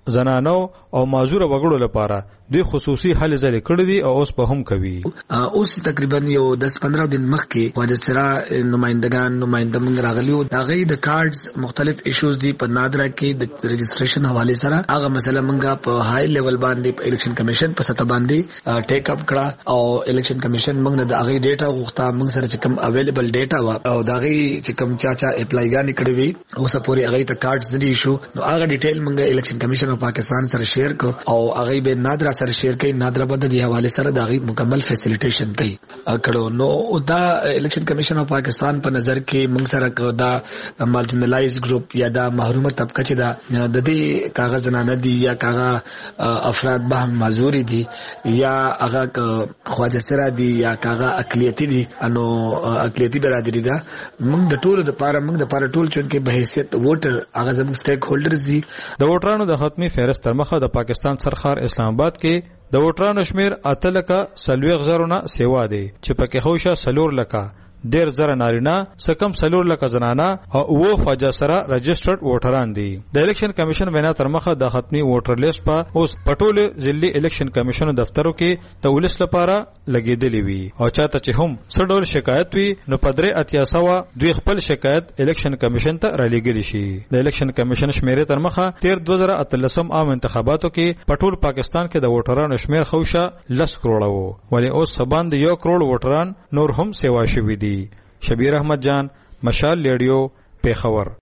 زنانو او معذور وګړو لپاره د خصوصي هلې ځلې کړې دي او اوس به هم کوي. اوس تقریبا یو 10-15 دن مخکې خواجه سرا نماینده موږ راغلیو. دا غي د کارډز مختلف ایشوز دي په نادرا کې د رجسټریشن حواله سره هغه مسله موږ په های لیول باندې په الیکشن کمیشن په سطح باندې ټیک اپ کړه او الیکشن کمیشن موږ د هغه ډیټا غوښته. موږ سره چې کوم اویلیبل ډیټا وا او دا غي چې کوم چا اپلای غانې کړې وي اوس پورې هغه ته کارډز دي ایشو نو هغه ډیټیل موږ الیکشن کمیشن اف پاکستان سره شیر کو او هغه به نادرا سره شیر کوي. نادرا بد دی حواله سره دا غي مکمل فیسیلیټیشن کوي کړو. نو دا الیکشن کمیشن اف پاکستان په نظر کې موږ سره دا مارجنلایز ګروپ یا دا محرومه طبقه چې دا د دې کاغذ نه دي یا کاغذ افراد به معذوري دي یا هغه خواجه سره دي یا کاغذ اقلیتی دي انو اقلیتی برادری دا موږ د ټولو د پاره ټول چون کې به حیثیت ووټر هغه زموږ سټیک هولډرز دي. د ووټرانو د حتمی فهرست تر مخه د پاکستان سرخار اسلام آباد کې د ووټرانو شمیر 8,40,000 نه سیوا دی چې پکې خوشا 4,00,000 1,000 نارینه سکم 4,00,000 زنانه او 9 فاجا سره رجسټرډ ووټران دي. د الیکشن کمیشن وینا تر مخه د ختمي ووټر لیست په اوس پټول ضلعي الیکشن کمیشن دفترو کې د ولس لپاره لګیدلې وي او چاته چې هم سړول شکایت وي نو پدری 800 دوی خپل شکایت الیکشن کمیشن ته را لګیلی شي. د الیکشن کمیشن شمیره تر مخه 2013 عام انتخاباتو کې پټول پاکستان کې د ووټرانو شمیر خوشا 10 کروڑه وو ولی اوس سباند 1 کروڑ ووټران نور هم سیوا شوي دي. شبیر احمد جان مشال ریډیو پیښور.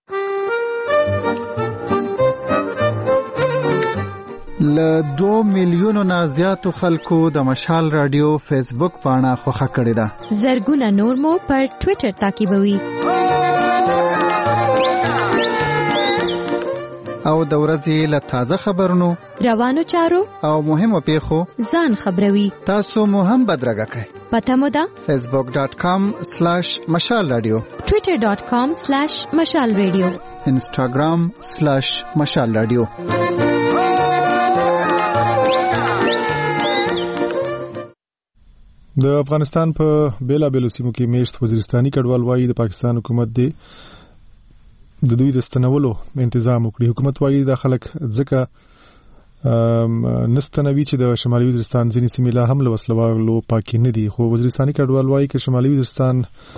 ل 2 میلیونو نه زیاتو خلکو د مشال رادیو فیسبوک پاڼه خوښه کړې ده. زرګونه نور مو پر ټوئیټر تعقیبوي او د ورځې له تازه خبرونو روانو چارو او مهمو پیښو ځان خبروي. تاسو مو هم بدرګه کړئ. پته مو ده facebook.com/mashalradio twitter.com/mashalradio instagram/mashalradio. د افغانستان په بیلابېلو سیمو کې میشت وزیرستاني کډوال وایي د پاکستان حکومت د دوی د ستنولو تنظیم وکړي. حکومت وایي د خلک ځکه نستنوي چې د شمالي وزیرستان ځینې سیمې لا هم له وسلوالو پاکې نه دي. خو وزیرستاني کډوال وایي چې شمالي وزیرستان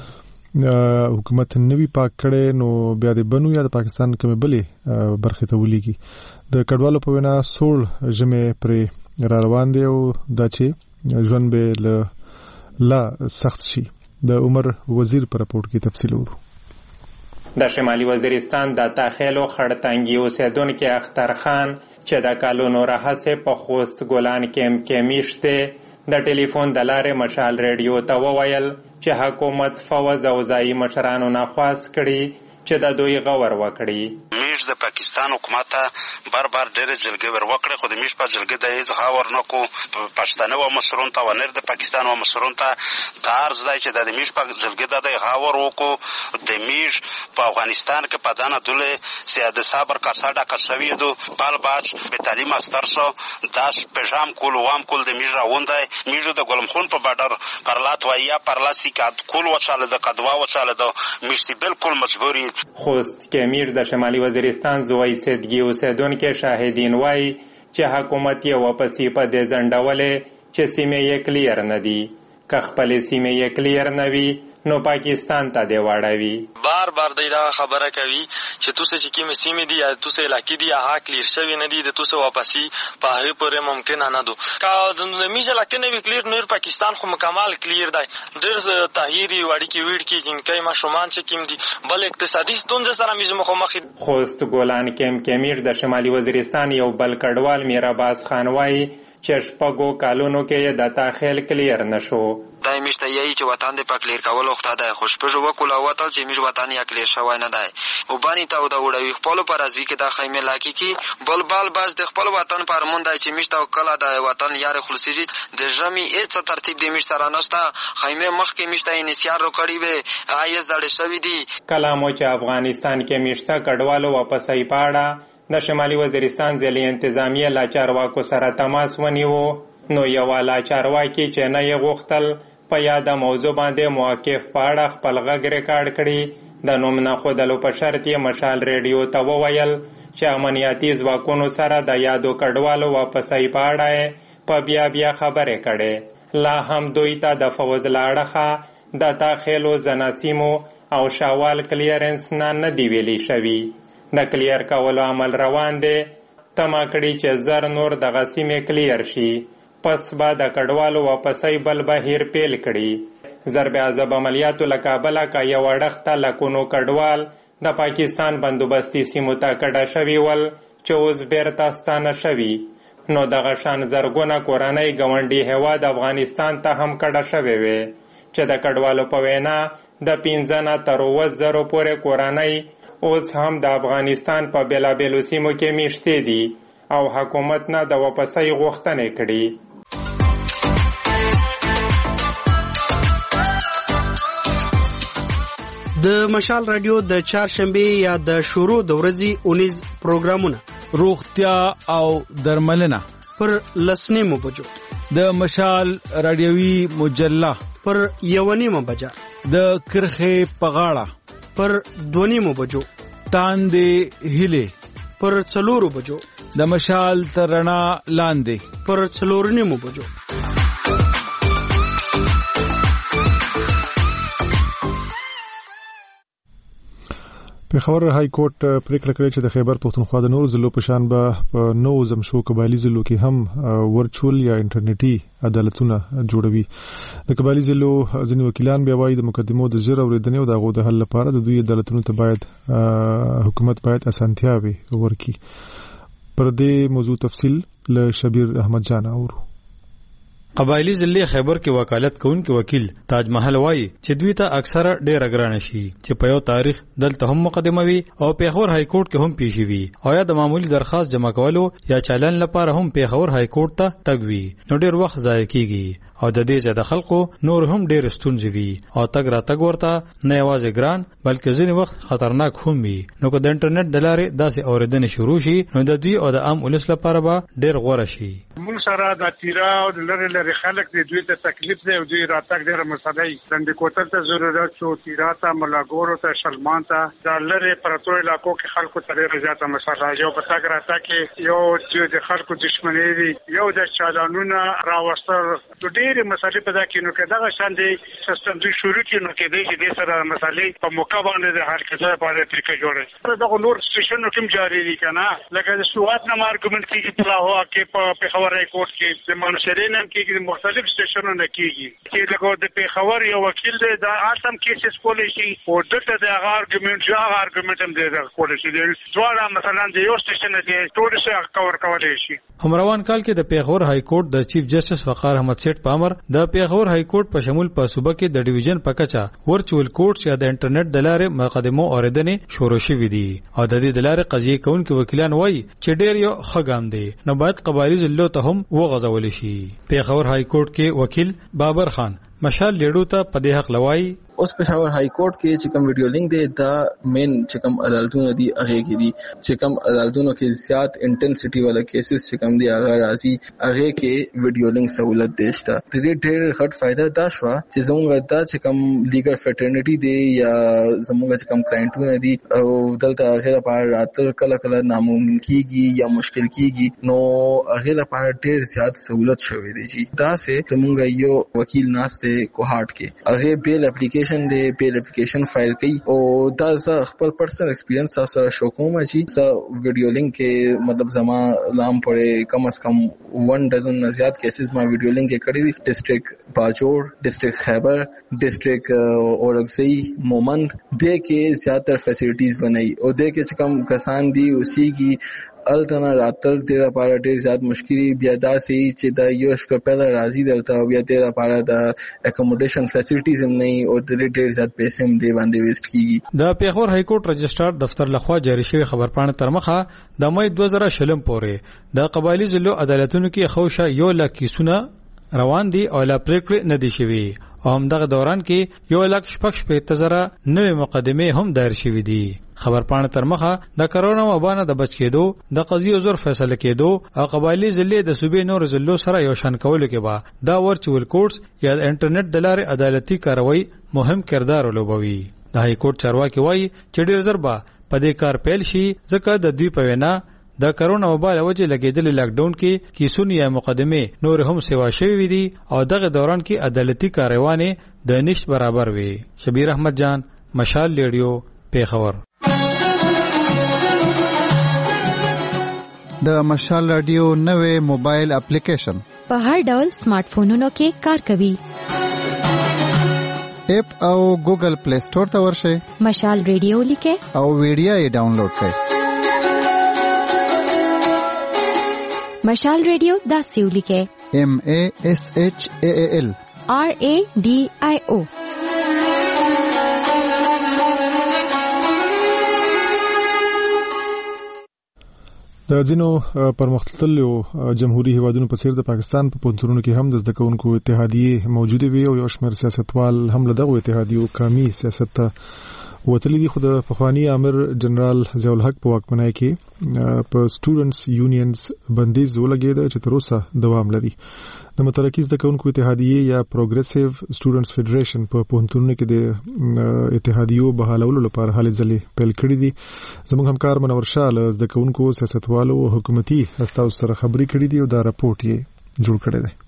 حکومت نوی پاک کړي نو بیا د بنو یا د پاکستان کومې بلې برخې ته ولېږي. د کډوالو په وینا سوړ ژمې پرې را روان دی او دا چې ژوند به لا سخت شي. د عمر وزیر پر راپورټ کې تفصیل ورو. د شمالي وزیرستان د تاخیلو خړتنګي اوسیدونکو اختر خان چې د کالونو راهیسې په خوست ګولان کې میشته د ټلیفون د لارې مشال ریډیو ته وویل چې حکومت فوز او ځایي مشرانو نه خواست کړي چې د دوی غور وکړي. میش د پاکستان حکومت بار ډېر جلګې ور وکړي خو د میش په جلګې د هیڅ غور نه کو پښتانه و مسرون ته ونر د پاکستان و مسرون ته د ارز دای چې د میش په جلګې د غور وکړو د میش په افغانستان کې پدانه دوله سیاد صبر کاساډا کسوی دو بال باج به تعلیم استرسو داس پېژام کول وام کول د میش راوندای میجو د ګلمخون په باډر پرلات ویا پرلاسی کاد کول وچاله د کدوا وچاله د میشتي بالکل مجبوری. خوست کې امیر د شمالي وزیرستان زوی سیدګي اوسیدونکو شاهدین وایي چې حکومت یې واپسې په دې ځنډولې چې سیمې یې کلیر نه دي. که خپلې سیمې یې کلیر نه وي نو پاکستان ته دی واړوي. بار دا خبره کوي چې توسه چې کومې سیمې دي یا توسه علاقې دي یا کلیر شوی نه دي د توسه واپسې په هغه پورې ممکن نه دو. کا د میجه علاقې نه وی کلیر نور پاکستان خو مکمل کلیر دی. ډېر طاهری وړي کې ویډ کې جنکې ماشومان چې کوم دي بل اقتصادي ستونزې سره میزه مخامخ. خوست ګولان کې امیر د شمالي وزیرستان یو بل کډوال میراباز خان وایي چې شپږو کالونو کې د تاخیل کلیر نشو. دای میشته یی چې وطن د پکلیر کول وخته ده خوش پژو وکول او وطن چې میش وطن یا کلیر شوی نه ده او باندې ته د وړوي خپل پر ازي کې د خیمه لاکی کې بلبل باز د خپل وطن پر مونږ چې میشته کله د وطن یار خلصيږي د جمی هیڅ ترتیب د میش سره نشته خیمه مخ کې میشته انسیار رو کړی وي آیز دړ شوی دي. کلامو چې افغانستان کې میشته کډوالو واپسې پاړه د شمالي وزیرستان ځلې انتظامیه لاچارواکو سره تماس ونیو نو یو لاچارواکي چې نه یې غوښتل په یاده موضوع باندې موقف پاړه خپل غږ ریکارډ کړي. د نوم نه خودلو په شرط یې مشال ریډیو ته وویل چې امنیتي ځواکونو سره د یادو کډوالو واپسۍ په اړه په بیا خبرې کړې. لا هم دوی ته د فوز له اړخه د داخلو ځناسیمو او شاوال کلیرنس نه دی ویلي شوي. د کلیر کولو عمل روان دی. تمه کړي چې زر نور دغه سیمې کلیر شي، پس به د کډوالو واپسۍ بل بهیر پیل کړي. ضرب عذاب عملیاتو له کابله که یو اړخ ته لکونو کډوال د پاکستان بندوبستي سیمو ته کډه شوي ول چې اوس بیرته ستانه شوي، نو دغه شان زرګونه کورنۍ ګاونډي هیواد افغانستان ته هم کډه شوې وې چې د کډوالو په وینا د 15 نه تر 20,000 پورې کورنۍ اوس هم د افغانستان په بېلابېلو سیمو کې میشتې دي او حکومت نه د واپسۍ غوښتنې کړي. د مشال رادیو د چهارشنبه یا د شروع د ورځې اونیز پروګرامونه روغتیا او درملنه پر لسنیمو بجو، د مشال رادیوي مجله پر 1:30 بجه، د کرخه پغاړه پر 2:30 بجو، تاندې هله پر 4 بجو، د مشال ترنا لاندې پر 4:30 بجو. پېښور های کورټ پریکړه کړې چې د خیبر پښتونخوا د نور ضلعو په شان به په نو زمشو قبایلی ضلعو کې هم ورچوال یا انټرنیټي عدالتونه جوړوي. د قبایلی ضلعو ځینې وکیلان بیا وایي د مقدمو د ژر اوریدنې او د هغو د حل لپاره د دوی عدالتونو ته باید حکومت باید اسانتیاوي ورکړي. پر دې موضوع تفصیل له شبیر احمد جان اورو. قبایلی ضلع خیبر کې وکالت کوونکی وکیل تاج محل وایي چې دوی ته اکثره ډېر ګران شي چې په یو تاریخ دلته هم مقدمه وي او پیښور های کورټ کې هم پیښ وي او یا د معمولی درخواست جمع کولو یا چالان لپاره هم پیښور های کورټ ته تګ وي، نو ډېر وخت ضایع کیږي او د دې ځای د خلکو نور هم ډېر ستونزې وي او تګ را تګ ورته نه یوازې ګران بلکې ځینې وخت خطرناک هم وي. نو که د انټرنیټ د لارې داسې اورېدنې شروع شي نو د دوی او د عام ولس لپاره به ډېر غوره شي. موږ سره د تیرا او د لري خلک د دوی ته تکلیف دی او دوی راتګ ډېر مسله ای د کوتل ته ضرورت شو، تیرا ته ملاګورو ته شلمان ته د لري پرتو علاقو کې خلکو ته ډېر زیاته مسله یو په تګ راتګ کې یو چې د خلکو دښمنۍ دي، یو د چالانونه راوستل ډېر مسلې پیدا کینو کې دغه شان دي سیستم دوی شروع کینو کې دي چې د سره مسلې په موقع باندې د هر کله لپاره طریقې جوړه دغه نور سټیشنونو کوم جاری دي کنه لکه د سواد نه آرګومنت کیږي په لاهور کې په پیښور های کورټ کې د منشرین هم کېږي مختلف سټیشنونه کېږي چې لکه د پیښور یو وکیل دی دا آسم کیسز کولی شي او دته د هغه آرګومنت هم دی کولی شي دواړه مثلا د یو سټیشن دی ټول څه کور کولی شي. هم روان کال کې د پیښور های کورټ د چیف جسټس وقار احمد سیټ په امر د پیښور های کورټ په شمول په صوبه کې د ډیویژن په کچه ورچوال کورټ یا د انټرنیټ د لارې مقدمو اوریدنې شروع شوې دي او د دې د لارې قضیې کوونکي وکیلان وایي چې ډېر یو ښه ګام دی نو باید قبایلی ضلعو ته هم وغځول شي. پیښور های کورټ کې وکیل بابر خان مشال لیډو ته په دې حق لوي اوس پېښور های کورټ کې چې کوم ویډیو لینک دی دا مین چې کوم عدالتونه دي هغه کې دي چې کوم عدالتونو کې زیات انټنسټي والا کیسز چې کوم دي هغه راځي هغه کې ویډیو لینک سہولت دېشته. د دې ډېر غټ فائدہ دا شو چې زموږ دا چې کوم لیګل فټرنټي دی یا زموږ چې کوم کلاینټونه دي او دلته هغه لپاره راتل کله ناممکن کیږي یا مشکل کیږي نو هغه لپاره ډېر زیات سہولت شوې دي چې دا سه زموږ یو وکیل ناشته کوهاټ کې هغه بیل اپلیکیشن دی بیل اپلیکیشن فایل کوي او دا ز خپل پرسنل ایکسپیرینس سره شو کوم چې س ویډیو لینک کې مطلب زما لام پړې کم از کم 1 ډزن نه زیات کیسز ما ویډیو لینک کې کړی دي. ډسټریکټ باجوړ، ډسټریکټ خیبر، ډسټریکټ اورګزئی، مومند د کې زیاتره فیسیلیټیز بنای او د کې چې کم کسان دي اسی کی التنا راتل تیرا پارا ډیر زیات مشکلی بیا دا سي چې دا یو شپه پهلا راځي دلته بیا تیرا پارا د اکوموډیشن فیسیلیټیز هم نه او د ډیر زیات پیسې هم دی باندې ویسټ کیږي. د پیښور های کورټ رجسترار دفتر لخوا جاری شوی خبرپاڼه تر مخه د مې 2020 پورې د قبایلی ضلعو عدالتونو کې خوشه 1 لک کیسونه روان دي او لا پریکړه نه دي شوی او همدغه دوران کې 1,00,000 نوې مقدمه هم دایر شوې دي. خبرپاڼه تر مخه د کرونا وبا نه د بچ کېدو د قضیو زور فیصله کېدو او قبایلی ضلع د صوبې نور ضلعو سره یو شان کولو کې به دا ورچوال کورټس یا د انټرنیټ د لارې عدالتي کاروي مهم کردار ولوبوي. د های کورټ چارواکي وایي چې ډېر زر به په دې کار پیل شي ځکه د دوی په وینا د کرونا وبا له وجې لګېدلې لاک ډاون کې کیسونه یا مقدمه نور هم سیوا شوی دي او دغه دوران کې عدالتي کاروانې د نشټ برابر وي. شبیر احمد جان، مشال ریډیو، پیښور. د مشال رادیو نوې موبایل اپلیکیشن په هر ډول سمارټ فونونو کې کار کوي. اپ او ګوګل پلی سٹور ته ورشئ، مشال ریډیو لیکئ او ویډیو یې ډاونلوډ کړئ. مشال ریډیو داسې ولیکئ MASHAAL RADIO. د ځینو پرمختللو جمهوریت هیوادونو په څیر د پاکستان په پوهنتونونو کې هم د زده کوونکو اتحادیې موجوده وي او یو شمېر سیاستوال هم له دغو اتحادیو کامي سیاست ته وتلي دي. خو د پخوانی امر جنرال ضیاء الحق په واکمنۍ کې په سټوډنټس یونینز بندیز ولګېد چې تر اوسه دوام لري. د مترکز د کوونکو اتحادیې یا پروګریسیو سټوډنټس فدریشن په پوهنتونونو کې د اتحادیو بحالولو لپاره هلې ځلې پیل کړې دي. زموږ همکار منور شاه له زده کوونکو، سیاستوالو او حکومتي استازو سره خبرې کړې دي او دا راپورټ یې جوړ کړی دی.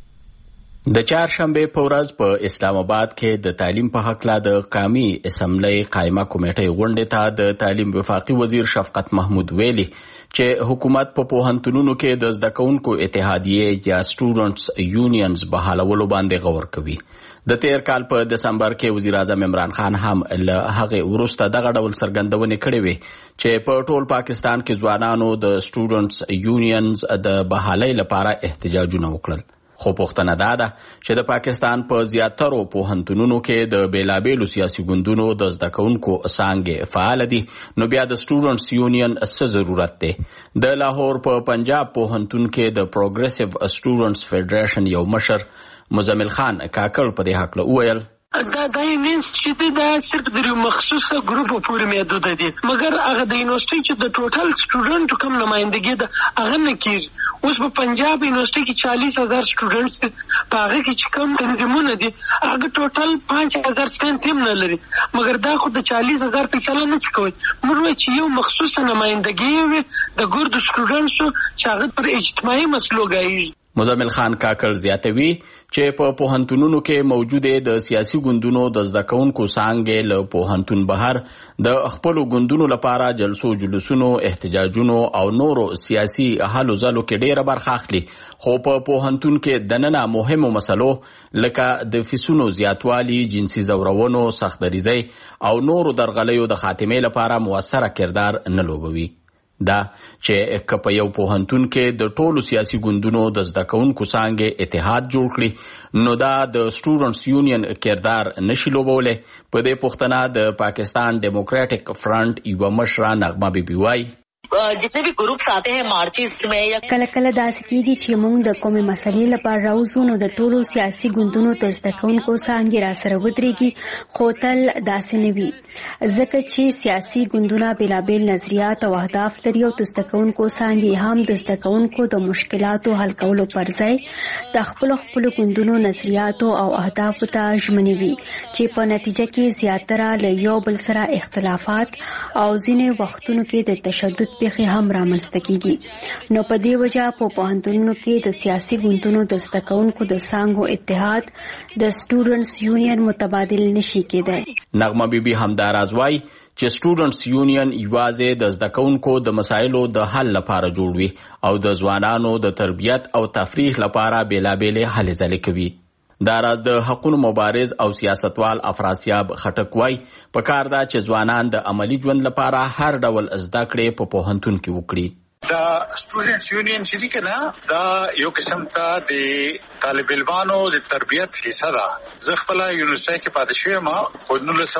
د چهارشنبه په ورځ په اسلام آباد کې د تعلیم په حق د قومي اسمبلی قائمه کمیټې غونډې ته د تعلیم وفاقي وزیر شفقت محمود ویلي چې حکومت په پوهنتونونو کې د زده کوونکو اتحادیې یا سټوډنټس یونینز بحالولو باندې غور کوي. د تیر کال په دسمبر کې وزیر اعظم عمران خان هم له هغه وروسته دغه ډول څرګندونې کړې وې چې په ټول پاکستان کې ځوانانو د سټوډنټس یونینز د بحالۍ لپاره احتجاجونه وکړل. خو پوښتنه دا ده چې د پاکستان په زیاترو پوهنتونونو کې د بیلابیلو سیاسي ګوندونو د زده کوونکو څانګې فعال دي، نو بیا د سټوډنټس یونین څه ضرورت دی؟ د لاهور په پنجاب پوهنتون کې د پروګریسیو سټوډنټس فدریشن یو مشر مزمل خان کاکړ په دې حق وویل دا یونینز چې دا صرف د یو مخصوصه ګروپ پورې محدود دي، مګر هغه د یونیورسيټي چې د ټوټل سټوډنټ کوم نمائندګي ده هغه نه کیږي. اوس په پنجاب یونیورسيټي کې 40,000 سټوډنټس په هغه کې چې کوم تنظیمونه دي هغه ټوټل 5,000 سټوډنټ هم نه لري، مګر دا خو د 40,000 فیصله نه کوي. موږ وایو چې یو مخصوصه نمائندګي وي د ګردو سټوډنټسو چې هغه پر اجتماعي مسلو غایي. مزمل خان کاکړ زیاتوي چې په پوهنتونونو کې موجوده د سیاسي ګوندونو د زده کوونکو څانګې له پوهنتون بهر د خپلو ګوندونو لپاره جلسو، جلوسونو، احتجاجونو او نورو سیاسي هلو ځلو کې ډېره برخه اخلي. خو په پوهنتون کې دننه مهمو مسلو لکه د فیسونو زیاتوالي، جنسي ځورونو، سختدریزۍ او نورو درغلیو د خاتمې لپاره موثره کردار نه لوبوي. دا چې که په یو پوهنتون کې د ټولو سیاسي ګوندونو د زده کوونکو څانګې اتحاد جوړ کړي نو دا د سټوډنټس یونین کردار نشي لوبولی. په دې پوښتنه د پاکستان ډیموکریټک فرنٹ یوه مشره نغمه بیبي وایي जितने भी ग्रुप्स आते हैं मार्चेस में या کله کله داسې کېږي چې موږ د کومې مسلې لپاره راوځو نو د ټولو سیاسي ګوندونو د زده کوونکو څانګې راسره ودرېږي، خو تل داسې نه وي ځکه چې سیاسي ګوندونه بېلابېل نظریات او اهداف لري او د زده کوونکو څانګې هم د زده کوونکو د مشکلاتو حل کولو پر ځای د خپلو ګوندونو نظریاتو او اهدافو ته ژمنې وي چې په نتیجه کې زیاتره له یو بل سره اختلافات او ځینې وختونو کې د تشدد پیښې هم رامنځته کیږي. نو په دې وجه په پوهنتونونو کې د سیاسي ګوندونو د زده کوونکو د څانګو اتحاد د سټوډنټس یونین متبادل نشي کېدای. نغمه بیبي همداراز وایي چې سټوډنټس یونین یوازې د زده کوونکو د مسایلو د حل لپاره جوړ وي او د ځوانانو د تربیت او تفریح لپاره بیلابېلې هلې ځلې کوي. دا راز د حقونو مبارز او سیاستوال افراسیاب خټک وایي پکار ده چې ځوانان د عملی ژوند لپاره هر ډول زده کړې په پوهنتون کې وکړي. دا سټوډنټس یونین چې دی کنه دا یو قسم ته د طالب علمانو د تربیت حصہ ده. زه خپل یونیورسيټي کې پاتې شوم په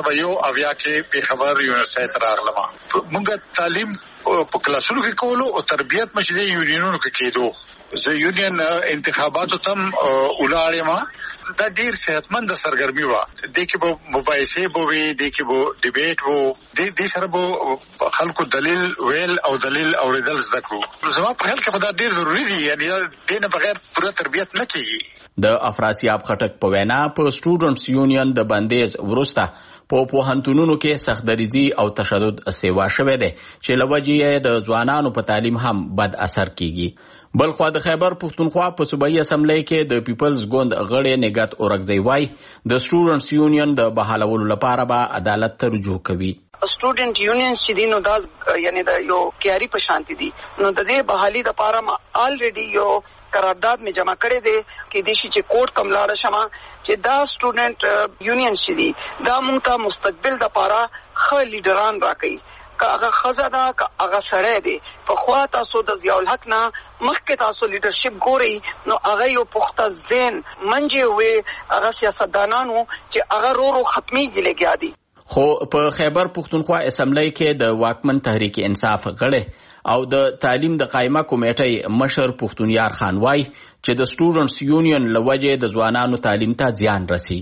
1991 کې په خبر یونیورسيټي ته راغلم. موږ تعلیم په کلاسونو کې کولو او تربیت مشري یونینونو کې کېدو. زه یونین انتخاباتو تم ولاړم دا ډیر صحتمند سرګرمي و. د کې به مباحثه به وي، د کې به ډیبیټ وو، د سره به خلکو دلیل ویل او دلیل اوریدل زده کړو. زما په خیال کې خدا ډیر ضروری دی، یعنی دینه بغیر پوره تربیت نه کیږي. د افراسیاب خټک په وینا په سټوډنټس یونین د بندیز ورسته په پوهنتونونو کې سختدریزي او تشدد سیوا شوه دی چې لوجې د ځوانانو په تعلیم هم بد اثر کیږي. بلخوا د خیبر پښتونخوا په صوبایي اسمبلی کې د پیپلز ګوند غړي نګات اورګزی وای د سټوډنټس یونین د بحالولو لپاره به عدالت ته رجوع کوي. سټوډنټ یونین چې دینو دا یعنی د یو کیاري په شانتي دي، نو د دې بحالي د لپاره ما الریډي یو قرارداد می جمع کړی دی کې دیشي چې کوټ کم لاړ شمه چې دا سټوډنټ یونین چې دي دا مونږ ته مستقبل د لپاره ښه لیډران راکړي، که هغه خزه ده که هغه سړی دی. په خوا تاسو د ضیاء الحق نه مخکې تاسو لیډرشپ ګورئ، نو هغه یو پخته ذهن منجې وې هغه سیاستدانانو چې هغه رو ختمیږي لګیا دي. خو په خیبر پښتونخوا اسمبلی کې د واکمن تحریک انصاف غړي او د تعلیم د قائمه کمیټې مشر پښتونیار خان وای چې د سټوډنټس یونین لوجه د ځوانانو تعلیم ته زیان رسی.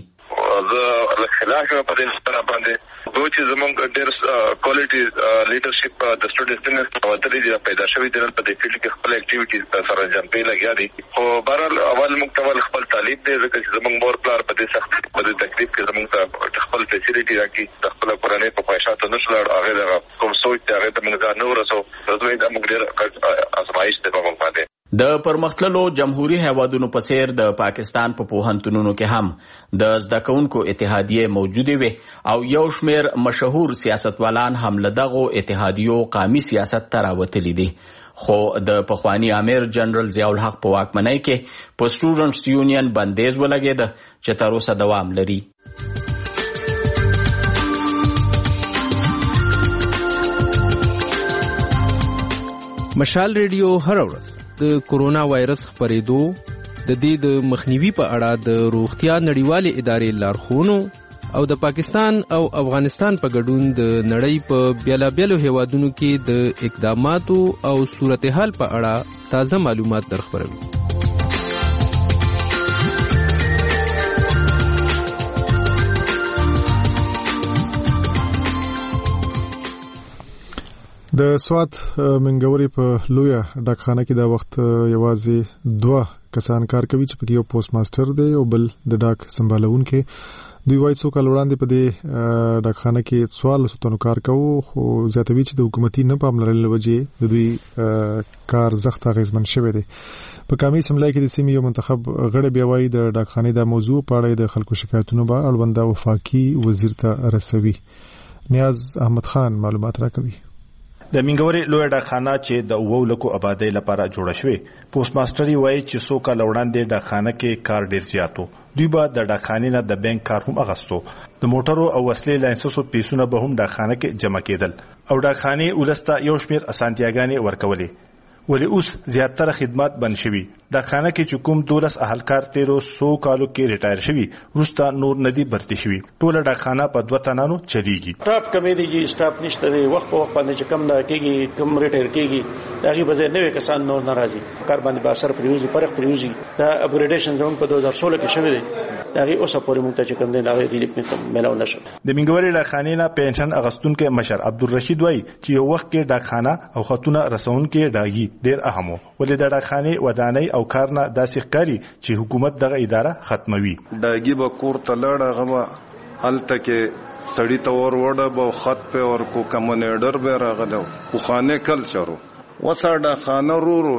زه خلاف په دې سره باندې دوی چې زمونږ ډېر کوالټي لیډرشپ د سټوډنټس په وتلې دي پیدا شوی د په دې فیلډ کې خپل اکټیویټیز سره انجام لګیا دي. خو بهرحال اول موږ خپل تعلیم دی ځکه چې زمونږ مور پلار په دې سخت په دې تکلیف کې زمونږ ته خپل فیسیلیټي راکړي، د خپل کورنۍ په خواهشاتو نشو لاړ، هغه کوم سوچ ته هغه ته موږ نه ورسو. دوی د موږ ډېر ازمایښت دی په موږ باندې. د پرمختللو جمهوریت هیوادونو په څیر د پاکستان په پوهنتونونو کې هم د زده کوونکو اتحادیه موجوده وي او یو شمیر مشهور سیاستوالان هم له دغو اتحادیو قومي سیاست ته راوتلي دي. خو د پخوانی امیر جنرال ضیاء الحق په واکمنۍ کې په سټوډنټس یونین بندیز ولګېد چې تر اوسه دوام لري. مشال ریډیو هر ورځ د کورونا وایرس خپرېدو د دې د مخنیوي په اړه د روغتیا نړیوالې ادارې لارښوونو او د پاکستان او افغانستان په ګډون د نړۍ په بیلابیلو هیوادونو کې د اقداماتو او صورتحال په اړه تازه معلومات درخبروي. د سوات منګوري په لویه ډاکخانه کې د وخت یوازې 2 کسان کار کوي چې پکې یو پوسټ ماستر دی او بل د ډاک سمبالونکو. دوی وایي څو کال وړاندې په دې ډاکخانه کې 1400 تنو کار کوي، خو زیاتوي چې د حکومتي نه پاملرنې لوجې د دوی کار زخت اغیزمن شوی دی. په قومي اسمبلی کې د سیمې یو منتخب غړي بیا وایي د ډاکخانې د موضوع په اړه د خلکو شکایتونو به اړونده وفاقي وزیر ته رسوي. نیاز احمد خان معلومات راکوي. د منګوري لوی ډاکخانه چې د 9 لکو آبادی لپاره جوړه شوې، پوسټ ماستري وایي چې 100 کال وړاندې ډاکخانه کې کار ډیر زیاتو. دوی به د ډاکخانې نه د بانک کار هم اغستو، د موټرو او وسلې لاینسسو پیسونه به هم ډاکخانه کې جمع کېدل او ډاکخانې ولسته یو شمیر اسانتیاګانې ورکولې. ولی اوس زیاتره خدمات بند شوي. ډاکخانه کې چې کوم 12 اهلکار 1300 کالو کې ریټایر شوي، وروسته نور ندي برتي شوي. ټول ډاکخانه په 2 تنانو چلیږي. سټاف کمی دی، سټاف نشته دی، وخت په وخت باندې چې کم نه کېږي، کم ریټایر کېږي، هغه به نوې کسان نور ناراضي کار باندې به اثر پریوزي، فرق پریوزي. دا اپګریډیشن زموږ په 2016 کې شوی دی، هغه اوسه پورې مونږ ته چې کوم دی هغه ریلیف ملو نشو. د منګوري ډاکخانې نه پنشن اغستونکو مشر عبدالرشید وایي چې یو وخت کې ډاکخانه او خطونه رسونکو ډاګي ډیر اهمو، ولې د ډاکخانې ودانۍ او کارنه داسې ښکاري چې حکومت دغه اداره ختموي. ډاګي به کور ته لاړه غوا هلته کې سړی ته ور به خط په اور کو کمونیډر به راغلو خو خانه کلچرو وسه ډاکخانه رو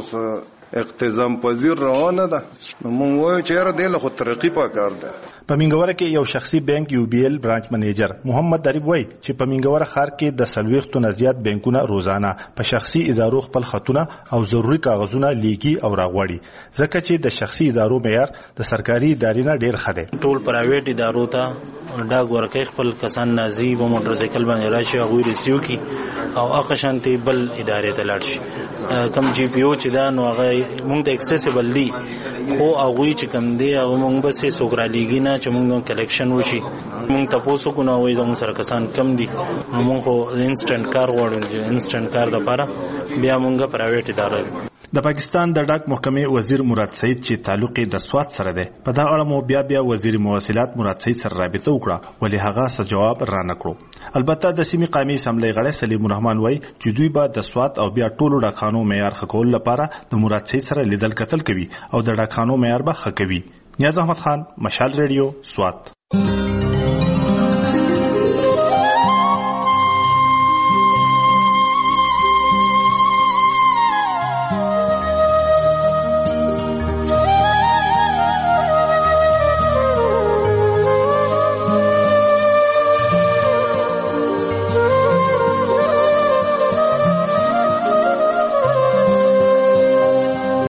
اقتزام پذیر روانه ده. مونږ وایو چې را دی له ترقی په کار ده. په منګوره کې یو شخصي بانک یو بی ایل برانچ منیجر محمد دریب وایي چې په منګوره ښار کې د 40 نه زیات بانکونه روزانه په شخصي ادارو خپل خطونه او ضروري کاغذونه لیکي او راغوړي، ځکه چې د شخصي ادارو معیار د سرکاري ادارې نه ډیر ښه دی. ټول پرایویټ ادارو ته ډاګ ورکړي، خپل کسان نازي په موټر سایکل باندې راشي، هغه ریسیو کی او هغه شانتي بل ادارې ته لاړ شي. کم جی پی او چې دا نو هغه مونږ ته اکسیسیبل دی، خو هغه چې کم دی هغه مونږ بس سوګرا لیګي نه چې مونږ کلیکشن وشي. مونږ تاسو کو نه وای زموږ سره کسان کم دي، مونږ خو انسټنټ کار غواړو، انسټنټ کار د لپاره بیا مونږ پرایویټ ادارې. د پاکستان د ډاک محکمې وزیر مراد سعید چې تعلق د سوات سره دی په دا اړه مو بیا وزیر مواصلات مراد سعید سره رابطه وکړه ولې هغه څه جواب را نه کړو. البته د سیمې قومي اسمبلی غړی سلیم الرحمن وایي چې دوی به د سوات او بیا ټولو ډاکخانو معیار ښه کولو لپاره د مراد سعید سره لیدل کتل کوي او د ډاکخانو معیار به ښه کوي. نیاز احمد خان، مشال ریډیو، سوات.